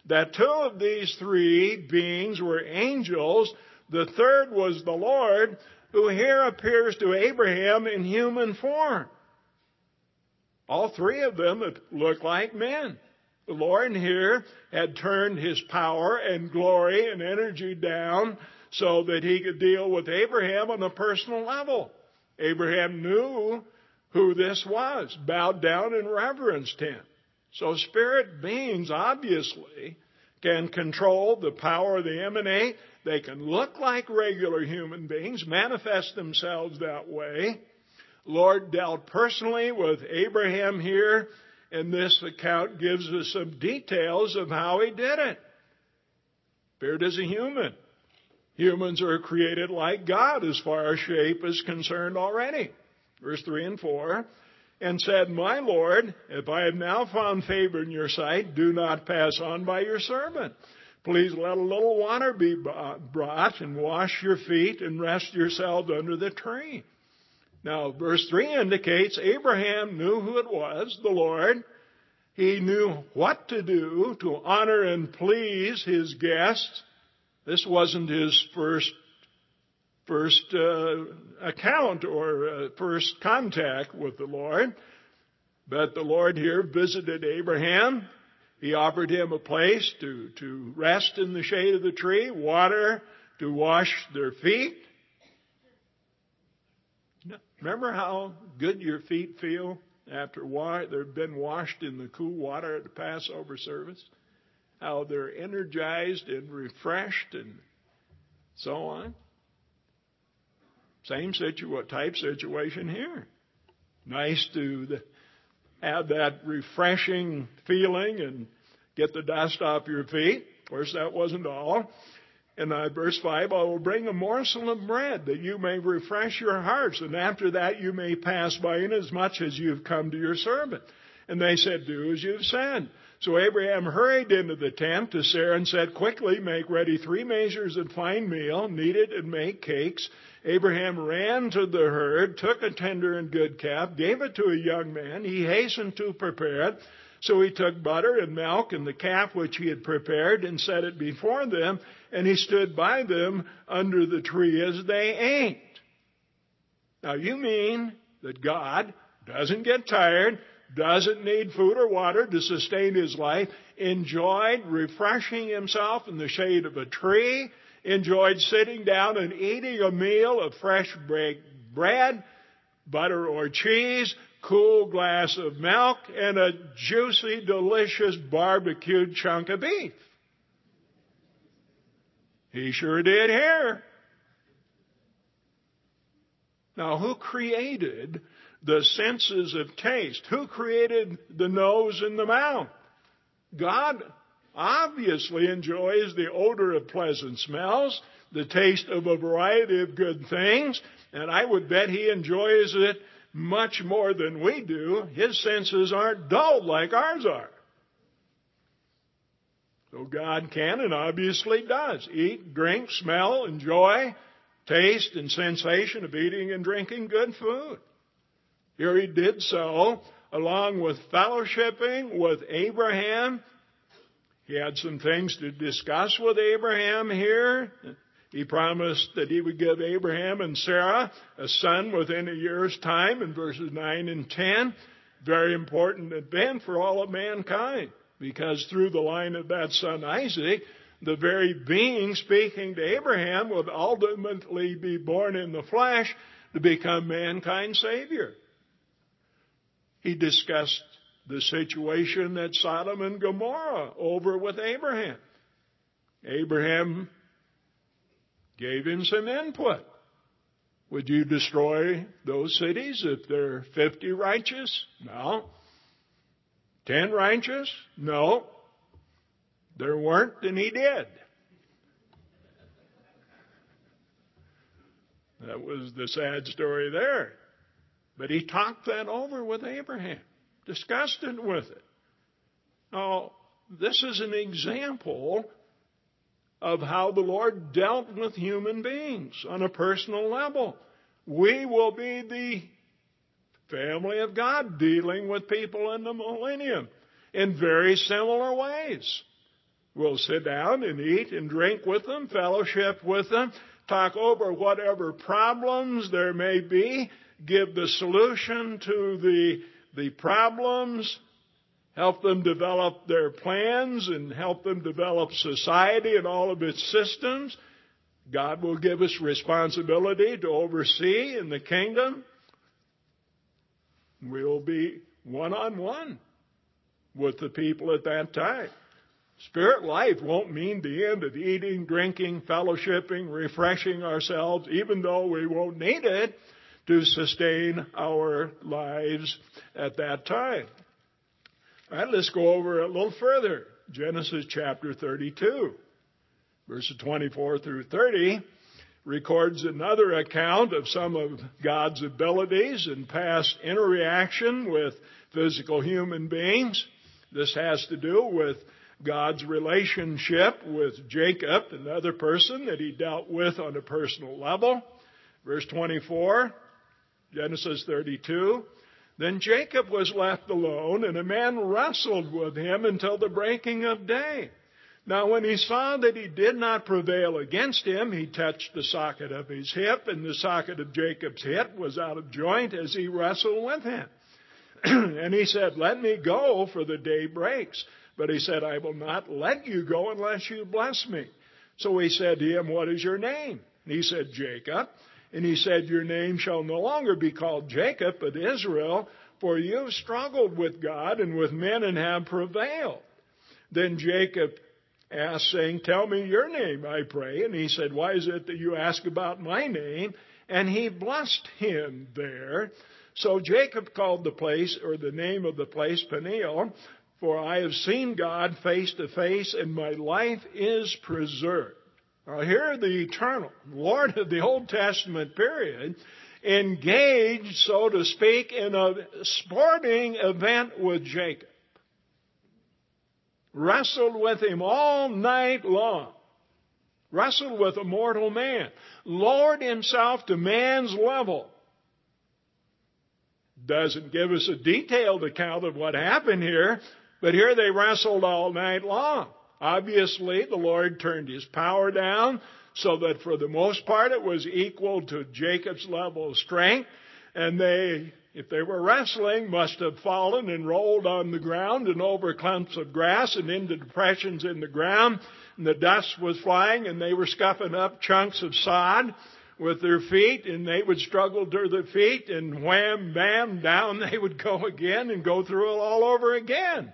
[SPEAKER 3] that two of these three beings were angels. The third was the Lord, who here appears to Abraham in human form. All three of them look like men. The Lord here had turned his power and glory and energy down so that he could deal with Abraham on a personal level. Abraham knew who this was, bowed down and reverenced him. So spirit beings obviously can control the power they emanate. They can look like regular human beings, manifest themselves that way. Lord dealt personally with Abraham here, and this account gives us some details of how he did it. Appeared as a human. Humans are created like God as far as shape is concerned already. Verse three and four. And said, My Lord, if I have now found favor in your sight, do not pass on by your servant. Please let a little water be brought and wash your feet and rest yourselves under the tree. Now, verse three indicates Abraham knew who it was, the Lord. He knew what to do to honor and please his guests. This wasn't his first first uh, account or uh, first contact with the Lord. But the Lord here visited Abraham. He offered him a place to, to rest in the shade of the tree, water to wash their feet. Remember how good your feet feel after wa- they've been washed in the cool water at the Passover service? How they're energized and refreshed and so on. Same situ- type situation here. Nice to the, have that refreshing feeling and get the dust off your feet. Of course, that wasn't all. In uh, verse five, I will bring a morsel of bread that you may refresh your hearts, and after that you may pass by inasmuch as you've come to your servant. And they said, do as you've said. So Abraham hurried into the tent to Sarah and said, quickly make ready three measures of fine meal, knead it and make cakes. Abraham ran to the herd, took a tender and good calf, gave it to a young man. He hastened to prepare it. So he took butter and milk and the calf which he had prepared and set it before them, and he stood by them under the tree as they ate. Now you mean that God doesn't get tired, doesn't need food or water to sustain his life, enjoyed refreshing himself in the shade of a tree, enjoyed sitting down and eating a meal of fresh bread, butter or cheese, cool glass of milk, and a juicy, delicious barbecued chunk of beef. He sure did here. Now, who created the senses of taste? Who created the nose and the mouth? God obviously enjoys the odor of pleasant smells, the taste of a variety of good things, and I would bet he enjoys it much more than we do. His senses aren't dulled like ours are. So God can and obviously does eat, drink, smell, enjoy, taste, and sensation of eating and drinking good food. Here he did so along with fellowshipping with Abraham. He had some things to discuss with Abraham here. He promised that he would give Abraham and Sarah a son within a year's time in verses nine and ten. Very important event for all of mankind, because through the line of that son Isaac, the very being speaking to Abraham would ultimately be born in the flesh to become mankind's Savior. He discussed the situation at Sodom and Gomorrah over with Abraham. Abraham gave him some input. Would you destroy those cities if there are fifty righteous? No. Ten righteous? No. There weren't, and he did. That was the sad story there. But he talked that over with Abraham, discussed it with it. Now, this is an example of how the Lord dealt with human beings on a personal level. We will be the family of God dealing with people in the millennium in very similar ways. We'll sit down and eat and drink with them, fellowship with them, talk over whatever problems there may be, give the solution to the, the problems, help them develop their plans and help them develop society and all of its systems. God will give us responsibility to oversee in the kingdom. We'll be one-on-one with the people at that time. Spirit life won't mean the end of eating, drinking, fellowshipping, refreshing ourselves, even though we won't need it to sustain our lives at that time. All right, let's go over a little further. Genesis chapter thirty-two, verses twenty-four through thirty, records another account of some of God's abilities and past interaction with physical human beings. This has to do with God's relationship with Jacob, another person that he dealt with on a personal level. Verse twenty-four, Genesis thirty-two. Then Jacob was left alone, and a man wrestled with him until the breaking of day. Now when he saw that he did not prevail against him, he touched the socket of his hip, and the socket of Jacob's hip was out of joint as he wrestled with him. And he said, "Let me go, for the day breaks." But he said, "I will not let you go unless you bless me." So he said to him, "What is your name?" And he said, "Jacob." And he said, "Your name shall no longer be called Jacob, but Israel, for you have struggled with God and with men and have prevailed." Then Jacob asked, saying, "Tell me your name, I pray." And he said, "Why is it that you ask about my name?" And he blessed him there. So Jacob called the place, or the name of the place, Peniel, for I have seen God face to face, and my life is preserved. Now here the eternal Lord of the Old Testament period engaged, so to speak, in a sporting event with Jacob. Wrestled with him all night long. Wrestled with a mortal man. Lowered himself to man's level. Doesn't give us a detailed account of what happened here, but here they wrestled all night long. Obviously, the Lord turned his power down so that for the most part it was equal to Jacob's level of strength. And they, if they were wrestling, must have fallen and rolled on the ground and over clumps of grass and into depressions in the ground. And the dust was flying, and they were scuffing up chunks of sod with their feet, and they would struggle to their feet, and wham, bam, down they would go again and go through it all over again.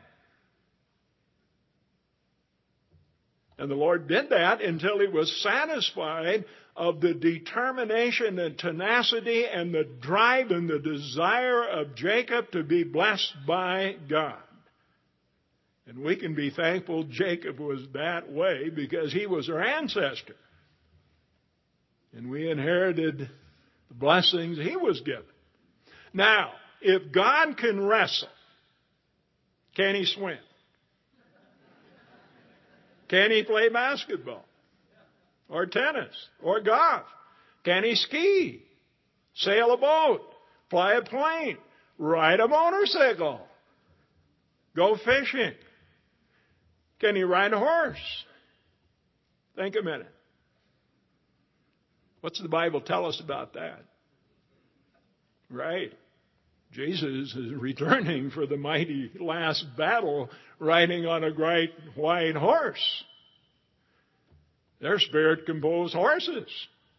[SPEAKER 3] And the Lord did that until he was satisfied of the determination and tenacity and the drive and the desire of Jacob to be blessed by God. And we can be thankful Jacob was that way because he was our ancestor. And we inherited the blessings he was given. Now, if God can wrestle, can he swim? Can he play basketball? Or tennis? Or golf? Can he ski? Sail a boat? Fly a plane? Ride a motorcycle? Go fishing? Can he ride a horse? Think a minute. What's the Bible tell us about that? Right. Jesus is returning for the mighty last battle, riding on a great white horse. They're spirit-composed horses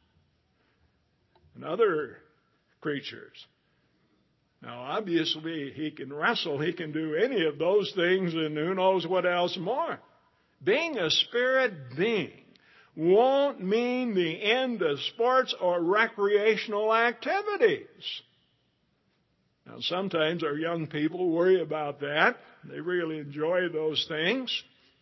[SPEAKER 3] and other creatures. Now, obviously, he can wrestle. He can do any of those things, and who knows what else more. Being a spirit being won't mean the end of sports or recreational activities. Now, sometimes our young people worry about that. They really enjoy those things.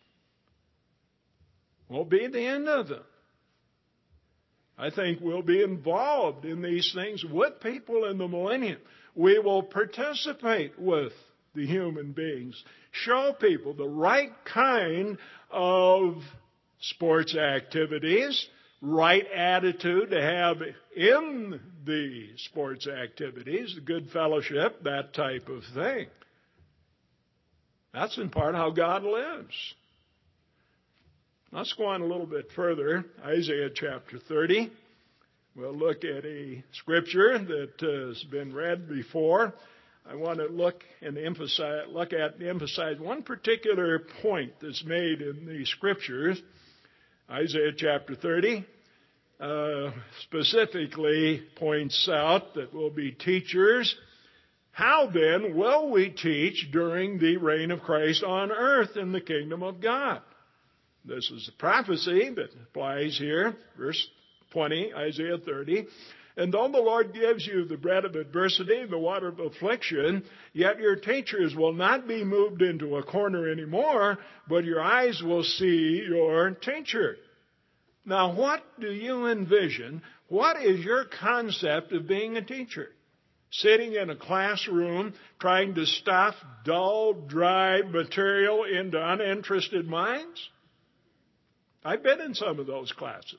[SPEAKER 3] Won't be the end of them. I think we'll be involved in these things with people in the millennium. We will participate with the human beings. Show people the right kind of sports activities, right attitude to have in the sports activities, good fellowship, that type of thing. That's in part how God lives. Let's go on a little bit further. Isaiah chapter thirty. We'll look at a scripture that uh, has been read before. I want to look and emphasize, look at and emphasize one particular point that's made in the scriptures. Isaiah chapter thirty uh, specifically points out that we'll be teachers. How then will we teach during the reign of Christ on earth in the kingdom of God? This is a prophecy that applies here. Verse twenty, Isaiah thirty. And though the Lord gives you the bread of adversity, the water of affliction, yet your teachers will not be moved into a corner anymore, but your eyes will see your teacher. Now, what do you envision? What is your concept of being a teacher? Sitting in a classroom trying to stuff dull, dry material into uninterested minds? I've been in some of those classes.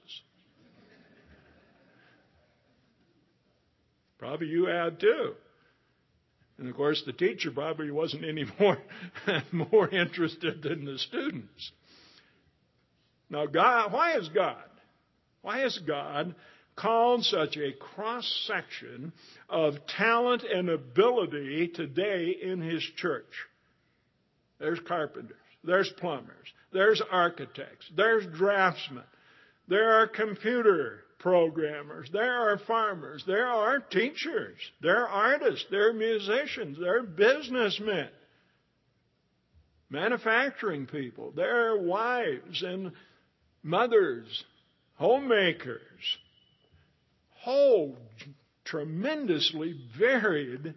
[SPEAKER 3] Probably you had too. And of course the teacher probably wasn't any more, more interested than the students. Now God, why is God? Why has God called such a cross-section of talent and ability today in His church? There's carpenters, there's plumbers, there's architects, there's draftsmen, there are computer programmers, there are farmers, there are teachers, there are artists, there are musicians, there are businessmen, manufacturing people, there are wives and mothers, homemakers, whole tremendously varied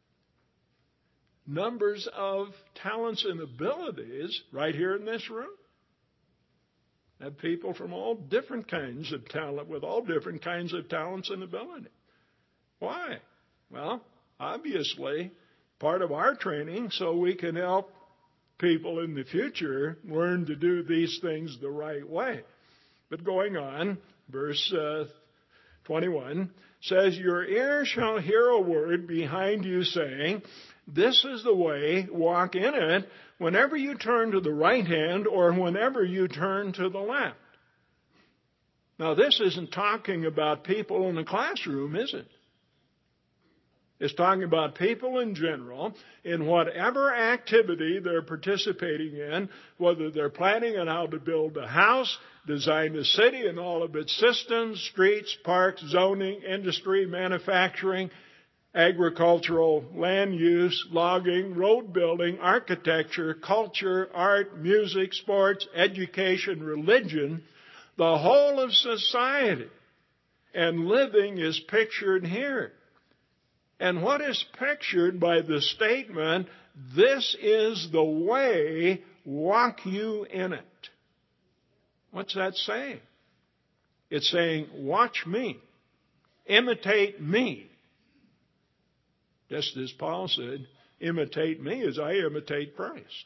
[SPEAKER 3] numbers of talents and abilities right here in this room. Have people from all different kinds of talent, with all different kinds of talents and ability. Why? Well, obviously, part of our training so we can help people in the future learn to do these things the right way. But going on, verse uh, twenty-one says, your ear shall hear a word behind you saying, this is the way, walk in it, whenever you turn to the right hand or whenever you turn to the left. Now, this isn't talking about people in a classroom, is it? It's talking about people in general, in whatever activity they're participating in, whether they're planning on how to build a house, design a city and all of its systems, streets, parks, zoning, industry, manufacturing, agricultural, land use, logging, road building, architecture, culture, art, music, sports, education, religion, the whole of society. And living is pictured here. And what is pictured by the statement, this is the way, walk you in it. What's that saying? It's saying, watch me, imitate me. Just as Paul said, imitate me as I imitate Christ.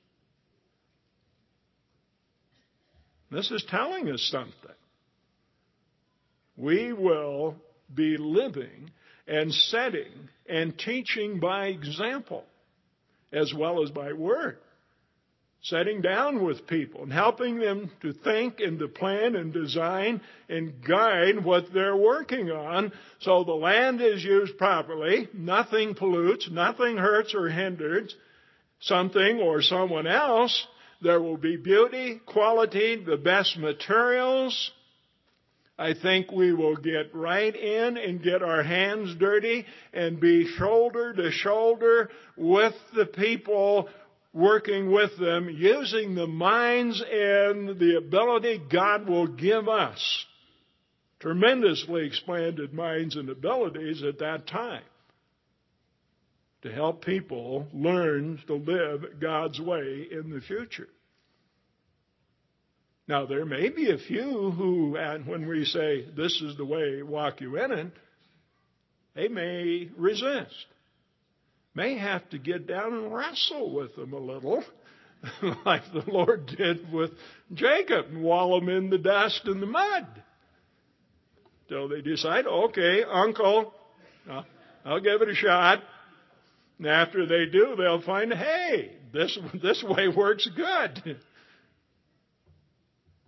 [SPEAKER 3] This is telling us something. We will be living and setting and teaching by example as well as by word. Setting down with people and helping them to think and to plan and design and guide what they're working on so the land is used properly, nothing pollutes, nothing hurts or hinders something or someone else. There will be beauty, quality, the best materials. I think we will get right in and get our hands dirty and be shoulder to shoulder with the people, working with them, using the minds and the ability God will give us. Tremendously expanded minds and abilities at that time to help people learn to live God's way in the future. Now, there may be a few who, and when we say, this is the way, walk you in it, they may resist. May have to get down and wrestle with them a little, like the Lord did with Jacob, and wall them in the dust and the mud. Till they decide, okay, uncle, I'll give it a shot. And after they do, they'll find, hey, this, this way works good.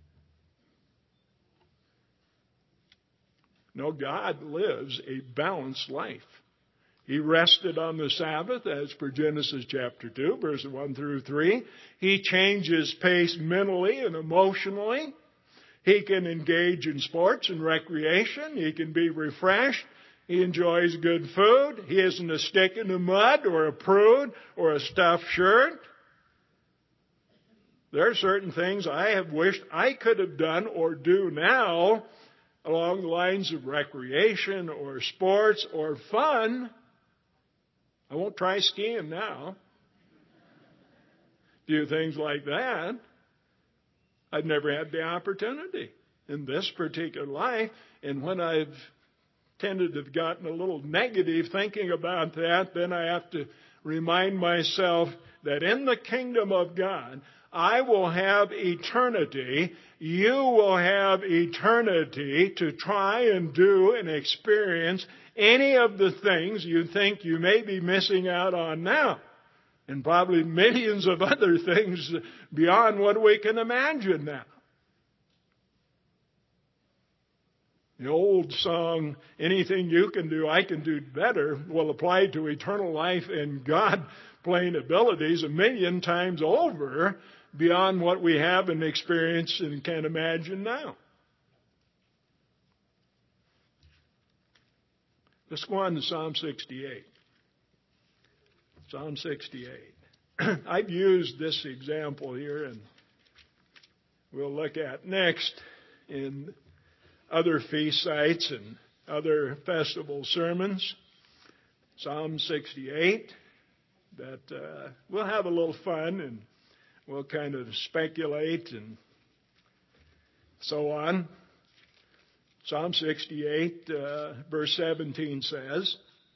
[SPEAKER 3] No, God lives a balanced life. He rested on the Sabbath, as per Genesis chapter two, verses one through three. He changes pace mentally and emotionally. He can engage in sports and recreation. He can be refreshed. He enjoys good food. He isn't a stick in the mud or a prude or a stuffed shirt. There are certain things I have wished I could have done or do now along the lines of recreation or sports or fun. I won't try skiing now. Do things like that. I've never had the opportunity in this particular life. And when I've tended to have gotten a little negative thinking about that, then I have to remind myself that in the kingdom of God, I will have eternity. You will have eternity to try and do and experience any of the things you think you may be missing out on now. And probably millions of other things beyond what we can imagine now. The old song, anything you can do, I can do better, will apply to eternal life and God-playing abilities a million times over beyond what we have and experience and can imagine now. Let's go on to Psalm sixty-eight. Psalm sixty-eight. I've used this example here, and we'll look at next in other feast sites and other festival sermons. Psalm sixty-eight, that uh, we'll have a little fun and we'll kind of speculate and so on. Psalm sixty-eight, uh, verse seventeen says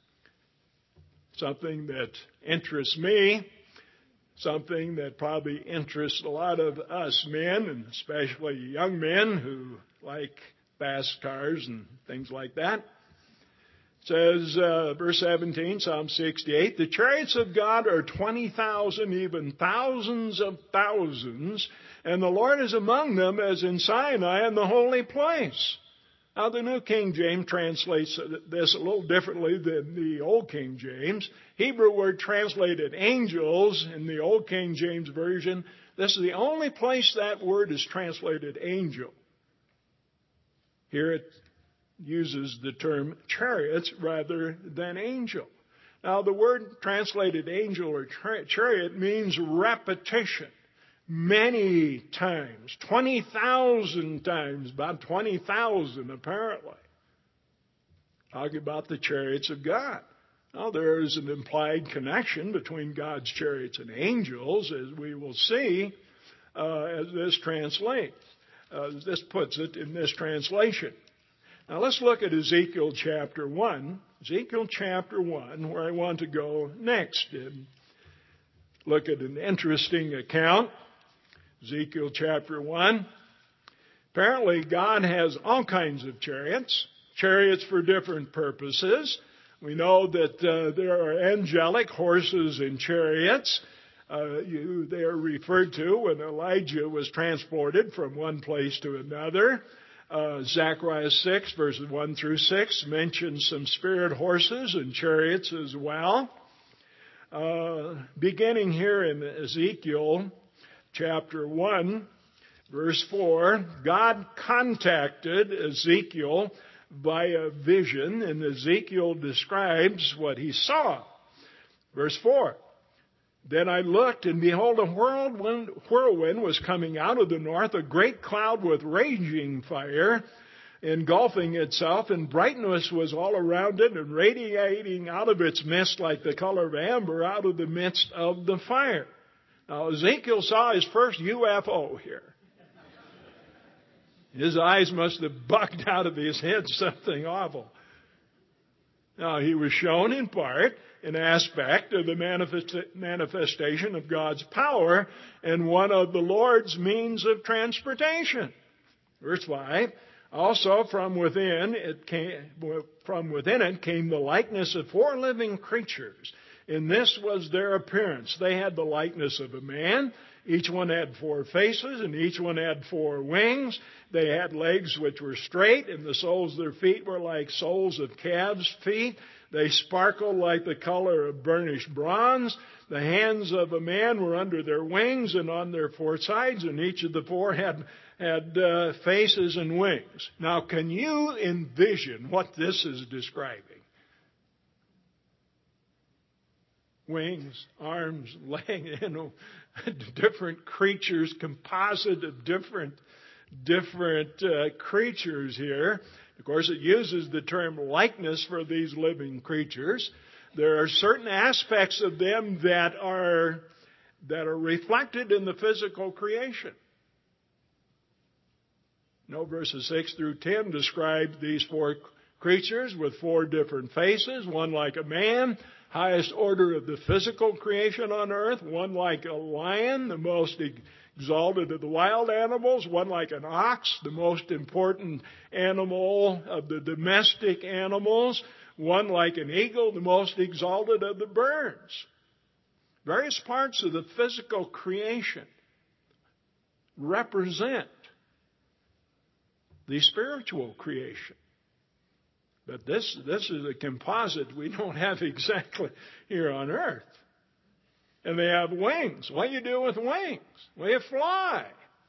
[SPEAKER 3] something that interests me, something that probably interests a lot of us men, and especially young men who like fast cars and things like that. It says, uh, verse seventeen, Psalm sixty-eight, the chariots of God are twenty thousand, even thousands of thousands, and the Lord is among them as in Sinai in the holy place. Now, the New King James translates this a little differently than the Old King James. Hebrew word translated angels in the Old King James Version. This is the only place that word is translated angel. Here it uses the term chariots rather than angel. Now, the word translated angel or chariot means repetition. Many times, twenty thousand times, about twenty thousand apparently. Talking about the chariots of God. Now, there is an implied connection between God's chariots and angels, as we will see uh, as this translates. Uh, this puts it in this translation. Now, let's look at Ezekiel chapter one. Ezekiel chapter one, where I want to go next and look at an interesting account. Ezekiel chapter one. Apparently, God has all kinds of chariots, chariots for different purposes. We know that uh, there are angelic horses and chariots. Uh, you, they are referred to when Elijah was transported from one place to another. Uh, Zechariah six, verses one through six, mentions some spirit horses and chariots as well. Uh, beginning here in Ezekiel chapter one, verse four, God contacted Ezekiel by a vision, and Ezekiel describes what he saw. Verse four, then I looked, and behold, a whirlwind, whirlwind was coming out of the north, a great cloud with raging fire, engulfing itself, and brightness was all around it, and radiating out of its midst like the color of amber out of the midst of the fire. Now, Ezekiel saw his first U F O here. His eyes must have bucked out of his head something awful. Now, he was shown in part an aspect of the manifest, manifestation of God's power and one of the Lord's means of transportation. Verse five, also from within it came, from within it came the likeness of four living creatures. And this was their appearance. They had the likeness of a man. Each one had four faces, and each one had four wings. They had legs which were straight, and the soles of their feet were like soles of calves' feet. They sparkled like the color of burnished bronze. The hands of a man were under their wings and on their four sides, and each of the four had, had uh, faces and wings. Now, can you envision what this is describing? Wings, arms, legs, you know, different creatures, composite of different, different uh, creatures here. Of course, it uses the term likeness for these living creatures. There are certain aspects of them that are, that are reflected in the physical creation. You know, verses six through ten describe these four creatures with four different faces, one like a man, highest order of the physical creation on earth, one like a lion, the most exalted of the wild animals, one like an ox, the most important animal of the domestic animals, one like an eagle, the most exalted of the birds. Various parts of the physical creation represent the spiritual creation. But this, this is a composite we don't have exactly here on earth. And they have wings. What do you do with wings? Well, you fly.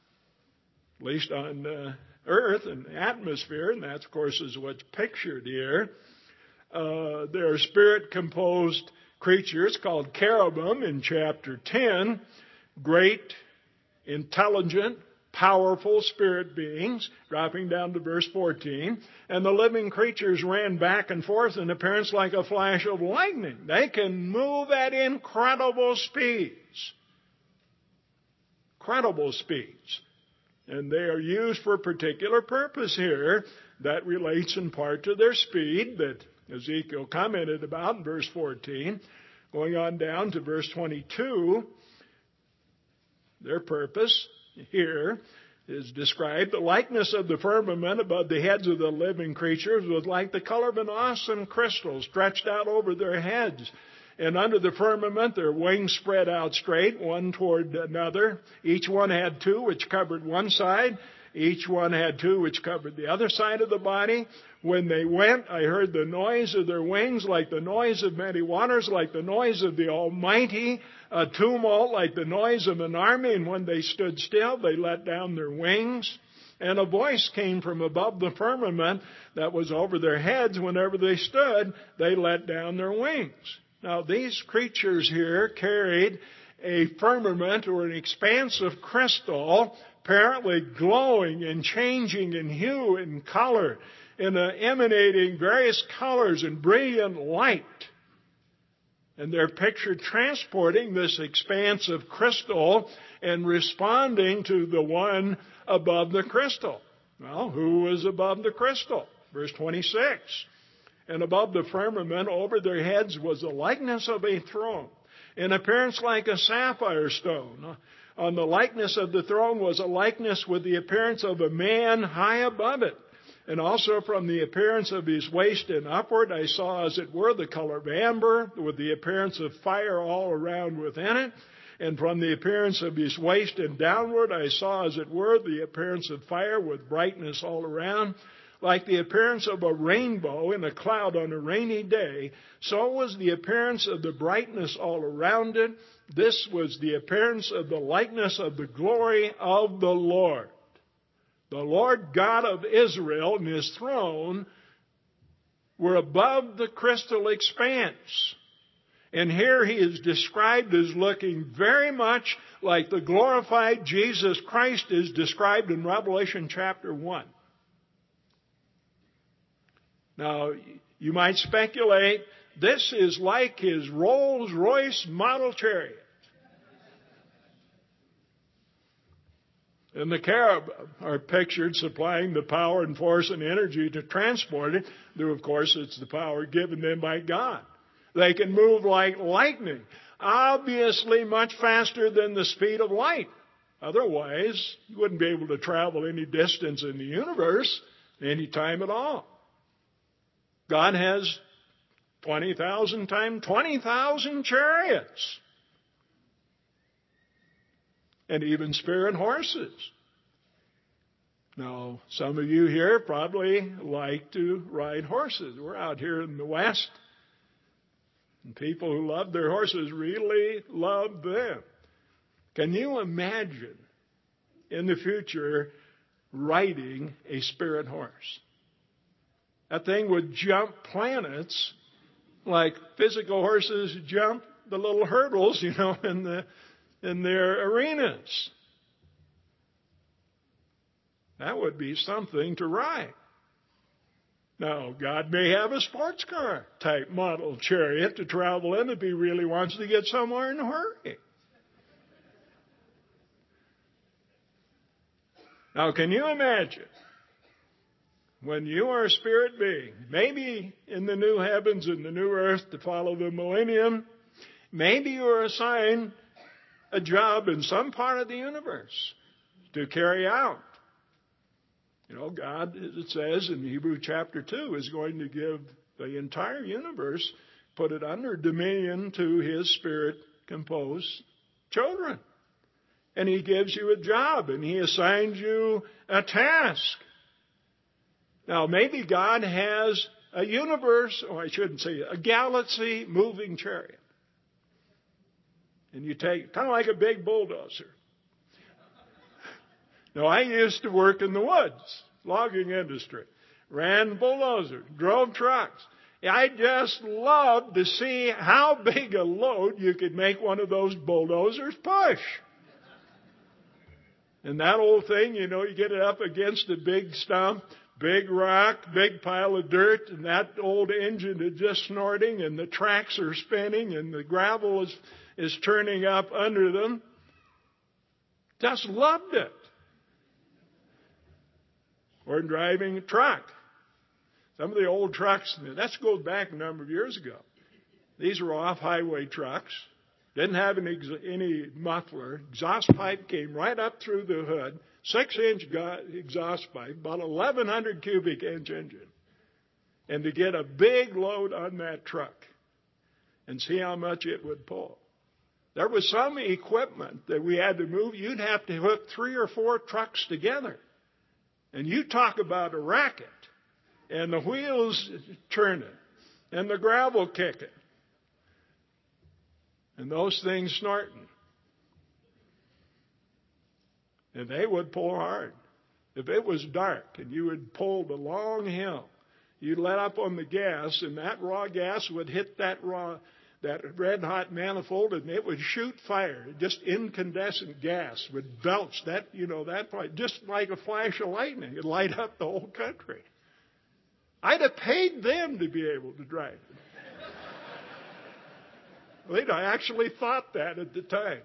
[SPEAKER 3] At least on uh, earth and the atmosphere, and that, of course, is what's pictured here. Uh, there are spirit-composed creatures called cherubim in chapter ten. Great, intelligent, powerful spirit beings, dropping down to verse fourteen. And the living creatures ran back and forth in appearance like a flash of lightning. They can move at incredible speeds. Incredible speeds. And they are used for a particular purpose here that relates in part to their speed that Ezekiel commented about in verse fourteen. Going on down to verse twenty-two, their purpose here is described. The likeness of the firmament above the heads of the living creatures was like the color of an awesome crystal stretched out over their heads. And under the firmament their wings spread out straight, one toward another. Each one had two which covered one side. Each one had two which covered the other side of the body. When they went, I heard the noise of their wings like the noise of many waters, like the noise of the Almighty, a tumult like the noise of an army. And when they stood still, they let down their wings. And a voice came from above the firmament that was over their heads. Whenever they stood, they let down their wings. Now, these creatures here carried a firmament or an expanse of crystal, apparently glowing and changing in hue and color, and uh, emanating various colors and brilliant light. And they're pictured transporting this expanse of crystal and responding to the one above the crystal. Well, who was above the crystal? Verse twenty-six. And above the firmament over their heads was the likeness of a throne, in appearance like a sapphire stone. On the likeness of the throne was a likeness with the appearance of a man high above it. And also from the appearance of his waist and upward, I saw as it were the color of amber, with the appearance of fire all around within it. And from the appearance of his waist and downward, I saw as it were the appearance of fire with brightness all around. Like the appearance of a rainbow in a cloud on a rainy day, so was the appearance of the brightness all around it. This was the appearance of the likeness of the glory of the Lord. The Lord God of Israel and his throne were above the crystal expanse. And here he is described as looking very much like the glorified Jesus Christ is described in Revelation chapter one. Now, you might speculate, this is like his Rolls-Royce model chariot. And the cherub are pictured supplying the power and force and energy to transport it, though, of course, it's the power given them by God. They can move like lightning, obviously much faster than the speed of light. Otherwise, you wouldn't be able to travel any distance in the universe any time at all. God has twenty thousand times twenty thousand chariots. And even spirit horses. Now, some of you here probably like to ride horses. We're out here in the West. And people who love their horses really love them. Can you imagine in the future riding a spirit horse? That thing would jump planets like physical horses jump the little hurdles, you know, in the in their arenas. That would be something to ride. Now, God may have a sports car type model chariot to travel in if he really wants to get somewhere in a hurry. Now, can you imagine when you are a spirit being, maybe in the new heavens and the new earth to follow the millennium, maybe you are assigned a job in some part of the universe to carry out. You know, God, as it says in Hebrews chapter two, is going to give the entire universe, put it under dominion to his spirit-composed children. And he gives you a job, and he assigns you a task. Now, maybe God has a universe, or I shouldn't say a galaxy-moving chariot. And you take, kind of like a big bulldozer. Now, I used to work in the woods, logging industry. Ran bulldozers, drove trucks. I just loved to see how big a load you could make one of those bulldozers push. And that old thing, you know, you get it up against a big stump, big rock, big pile of dirt, and that old engine is just snorting, and the tracks are spinning, and the gravel is, is turning up under them. Just loved it. Or driving a truck. Some of the old trucks, that goes back a number of years ago. These were off-highway trucks. Didn't have any, any muffler. Exhaust pipe came right up through the hood. Six-inch exhaust pipe, about eleven hundred cubic inch engine. And to get a big load on that truck and see how much it would pull. There was some equipment that we had to move. You'd have to hook three or four trucks together. And you talk about a racket, and the wheels turning, and the gravel kicking, and those things snorting. And they would pull hard. If it was dark and you would pull the long hill, you'd let up on the gas, and that raw gas would hit that raw, that red-hot manifold, and it would shoot fire. Just incandescent gas would belch. That, you know, that just like a flash of lightning. It'd light up the whole country. I'd have paid them to be able to drive it. Well, I actually thought that at the time.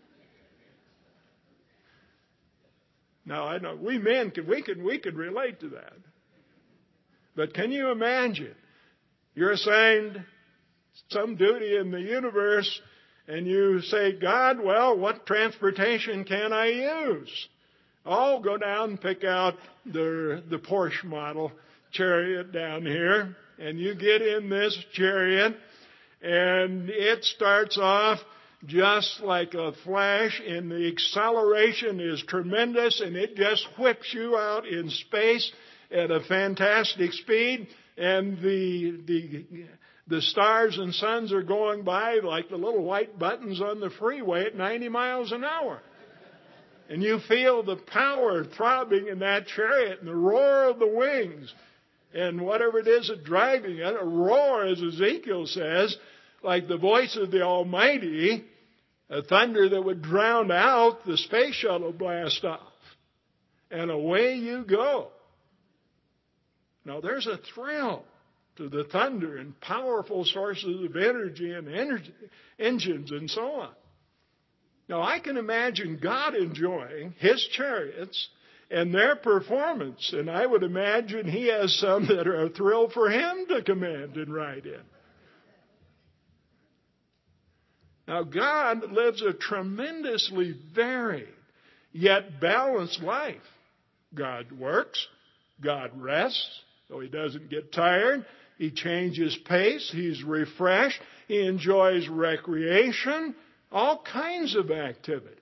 [SPEAKER 3] Now, I know we men, can, we, can, we can relate to that. But can you imagine? You're assigned some duty in the universe, and you say, God, well, what transportation can I use? I'll go down and pick out the, the Porsche model chariot down here, and you get in this chariot, and it starts off just like a flash, and the acceleration is tremendous, and it just whips you out in space at a fantastic speed, and the the the stars and suns are going by like the little white buttons on the freeway at ninety miles an hour. And you feel the power throbbing in that chariot and the roar of the wings and whatever it is that's driving it, a roar, as Ezekiel says, like the voice of the Almighty, a thunder that would drown out the space shuttle blast off. And away you go. Now there's a thrill to the thunder and powerful sources of energy and energy, engines and so on. Now I can imagine God enjoying his chariots and their performance, and I would imagine he has some that are a thrill for him to command and ride in. Now God lives a tremendously varied yet balanced life. God works, God rests, so he doesn't get tired. He changes pace. He's refreshed. He enjoys recreation, all kinds of activities.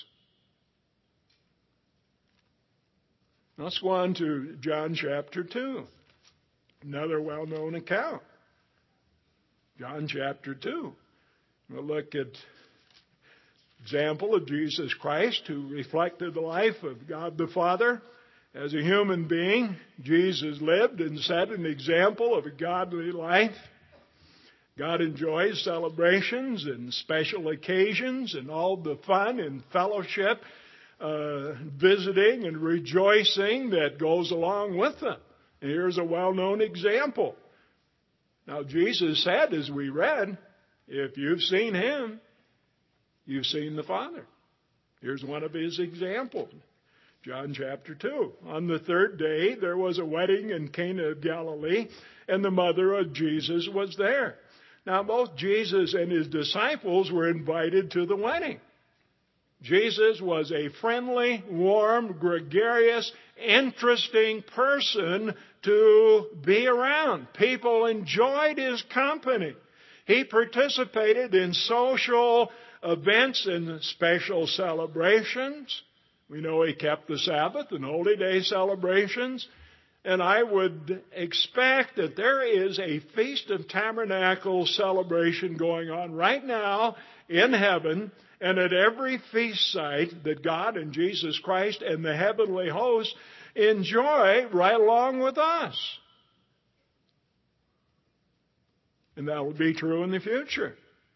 [SPEAKER 3] Let's go on to John chapter two, another well-known account. John chapter two. We'll look at example of Jesus Christ, who reflected the life of God the Father. As a human being, Jesus lived and set an example of a godly life. God enjoys celebrations and special occasions and all the fun and fellowship, uh, visiting and rejoicing that goes along with them. And here's a well-known example. Now, Jesus said, as we read, if you've seen him, you've seen the Father. Here's one of his examples. John chapter two. On the third day, there was a wedding in Cana of Galilee, and the mother of Jesus was there. Now, both Jesus and his disciples were invited to the wedding. Jesus was a friendly, warm, gregarious, interesting person to be around. People enjoyed his company. He participated in social events and special celebrations. We know he kept the Sabbath and holy day celebrations. And I would expect that there is a Feast of Tabernacles celebration going on right now in heaven, and at every feast site that God and Jesus Christ and the heavenly host enjoy right along with us. And that will be true in the future.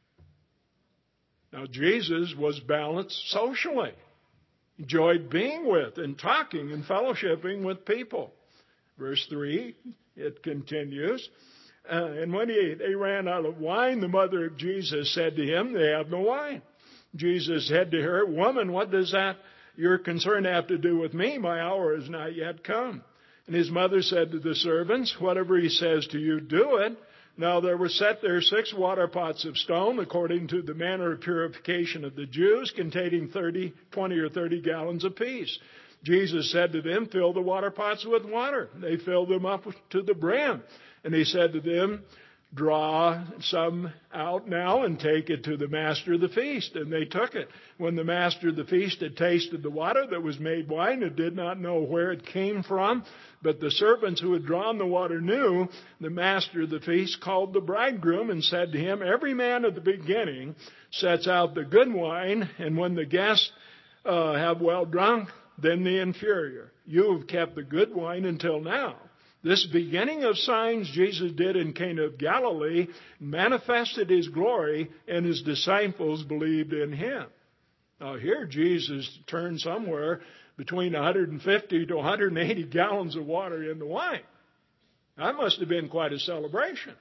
[SPEAKER 3] Now, Jesus was balanced socially. Enjoyed being with and talking and fellowshipping with people. Verse three, it continues. Uh, and when he, they ran out of wine, the mother of Jesus said to him, they have no wine. Jesus said to her, woman, what does that, your concern have to do with me? My hour has not yet come. And his mother said to the servants, whatever he says to you, do it. Now there were set there six water pots of stone, according to the manner of purification of the Jews, containing thirty, twenty or thirty gallons apiece. Jesus said to them, fill the water pots with water. They filled them up to the brim. And he said to them, draw some out now and take it to the master of the feast. And they took it. When the master of the feast had tasted the water that was made wine and did not know where it came from, but the servants who had drawn the water knew, the master of the feast called the bridegroom and said to him, every man at the beginning sets out the good wine, and when the guests uh, have well drunk, then the inferior. You have kept the good wine until now. This beginning of signs Jesus did in Cana of Galilee manifested his glory, and his disciples believed in him. Now here Jesus turned somewhere between one hundred fifty to one hundred eighty gallons of water into wine. That must have been quite a celebration.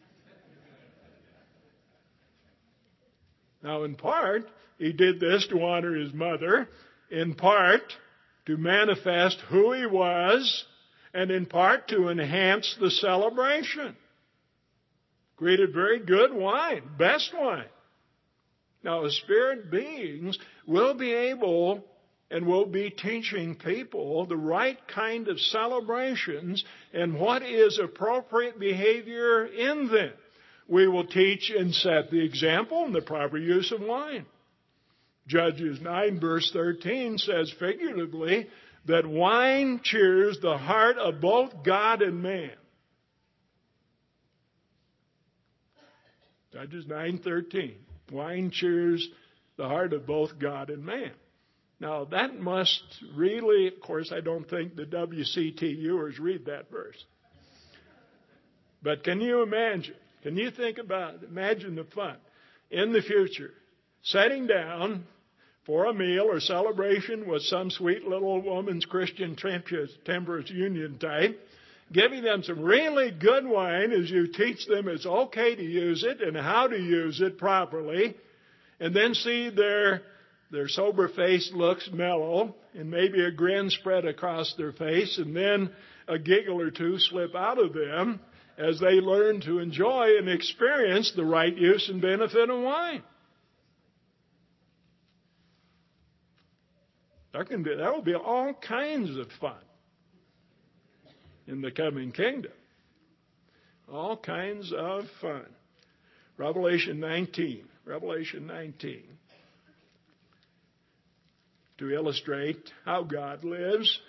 [SPEAKER 3] Now in part, he did this to honor his mother, in part to manifest who he was, and in part to enhance the celebration. Created very good wine, best wine. Now, as spirit beings, we'll be able and we'll be teaching people the right kind of celebrations and what is appropriate behavior in them. We will teach and set the example in the proper use of wine. Judges nine verse thirteen says figuratively that wine cheers the heart of both God and man. Judges nine thirteen. Wine cheers the heart of both God and man. Now that must really, of course, I don't think the W C T Uers read that verse. But can you imagine? Can you think about, imagine the fun in the future, sitting down for a meal or celebration with some sweet little woman's Christian temperance union type, giving them some really good wine as you teach them it's okay to use it and how to use it properly, and then see their their sober face looks mellow and maybe a grin spread across their face, and then a giggle or two slip out of them as they learn to enjoy and experience the right use and benefit of wine. There can be, there will be all kinds of fun in the coming kingdom. All kinds of fun. Revelation nineteen. Revelation nineteen. To illustrate how God lives.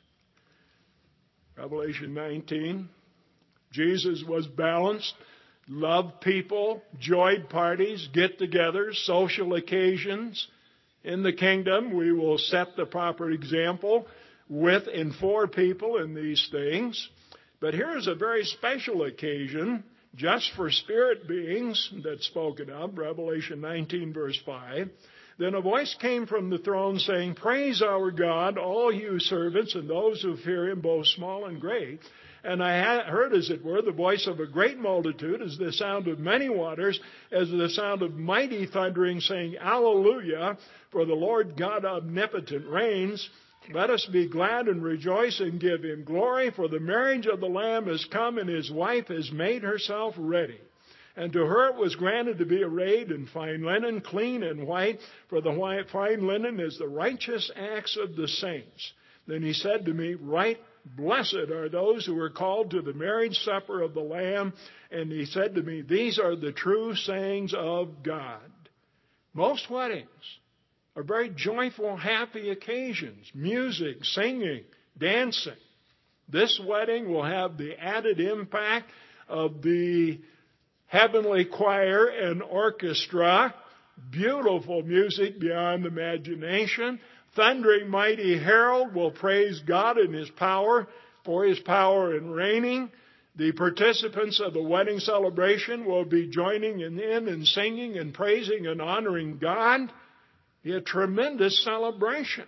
[SPEAKER 3] Revelation nineteen. Jesus was balanced, loved people, joyed parties, get-togethers, social occasions. In the kingdom, we will set the proper example with and for people in these things. But here's a very special occasion just for spirit beings that's spoken of, Revelation nineteen, verse five. Then a voice came from the throne saying, "Praise our God, all you servants and those who fear him, both small and great." And I heard, as it were, the voice of a great multitude, as the sound of many waters, as the sound of mighty thundering, saying, "Alleluia, for the Lord God omnipotent reigns. Let us be glad and rejoice and give him glory, for the marriage of the Lamb has come, and his wife has made herself ready. And to her it was granted to be arrayed in fine linen, clean and white, for the white, fine linen is the righteous acts of the saints." Then he said to me, "Right, blessed are those who are called to the marriage supper of the Lamb." And he said to me, "These are the true sayings of God." Most weddings are very joyful, happy occasions. Music, singing, dancing. This wedding will have the added impact of the heavenly choir and orchestra. Beautiful music beyond imagination. Thundering mighty herald will praise God in his power, for his power in reigning. The participants of the wedding celebration will be joining in and singing and praising and honoring God. A tremendous celebration.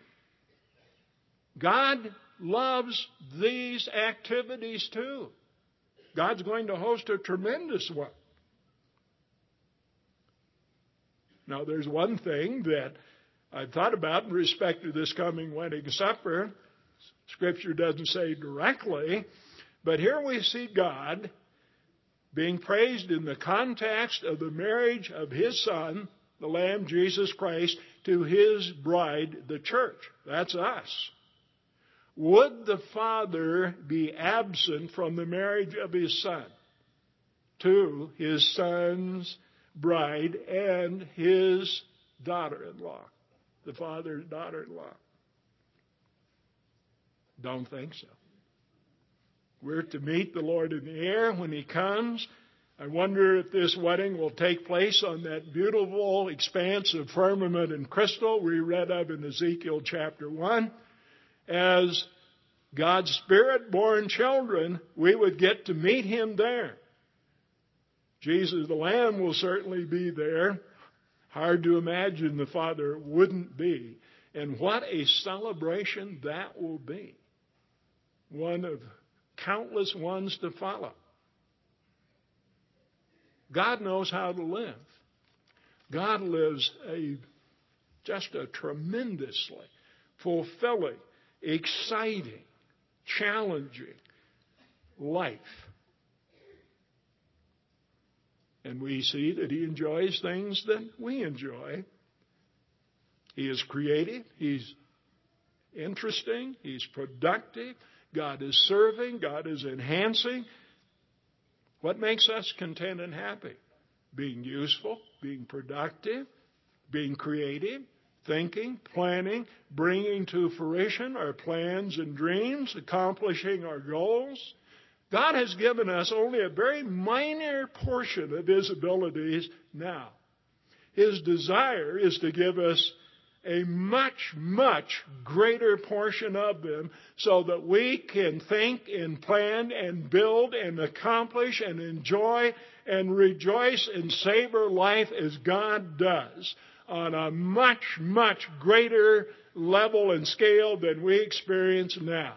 [SPEAKER 3] God loves these activities too. God's going to host a tremendous one. Now, there's one thing that I've thought about in respect to this coming wedding supper. Scripture doesn't say directly, but here we see God being praised in the context of the marriage of his Son, the Lamb, Jesus Christ, to his bride, the church. That's us. Would the Father be absent from the marriage of his Son to his Son's bride and his daughter-in-law? The father's daughter-in-law. Don't think so. We're to meet the Lord in the air when he comes. I wonder if this wedding will take place on that beautiful expanse of firmament and crystal we read of in Ezekiel chapter one. As God's Spirit-born children, we would get to meet him there. Jesus the Lamb will certainly be there. Hard to imagine the Father wouldn't be. And what a celebration that will be. One of countless ones to follow. God knows how to live. God lives a just a tremendously fulfilling, exciting, challenging life. And we see that he enjoys things that we enjoy. He is creative. He's interesting. He's productive. God is serving. God is enhancing. What makes us content and happy? Being useful, being productive, being creative, thinking, planning, bringing to fruition our plans and dreams, accomplishing our goals. God has given us only a very minor portion of his abilities now. His desire is to give us a much, much greater portion of them so that we can think and plan and build and accomplish and enjoy and rejoice and savor life as God does on a much, much greater level and scale than we experience now.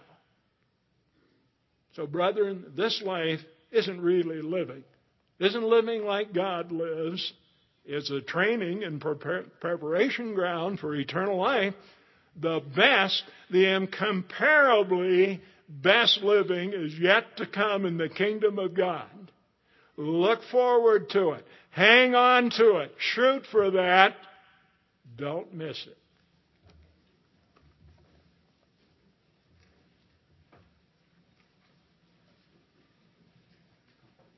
[SPEAKER 3] So, brethren, this life isn't really living. Isn't living like God lives. It's a training and prepar- preparation ground for eternal life. The best, the incomparably best living is yet to come in the kingdom of God. Look forward to it. Hang on to it. Shoot for that. Don't miss it.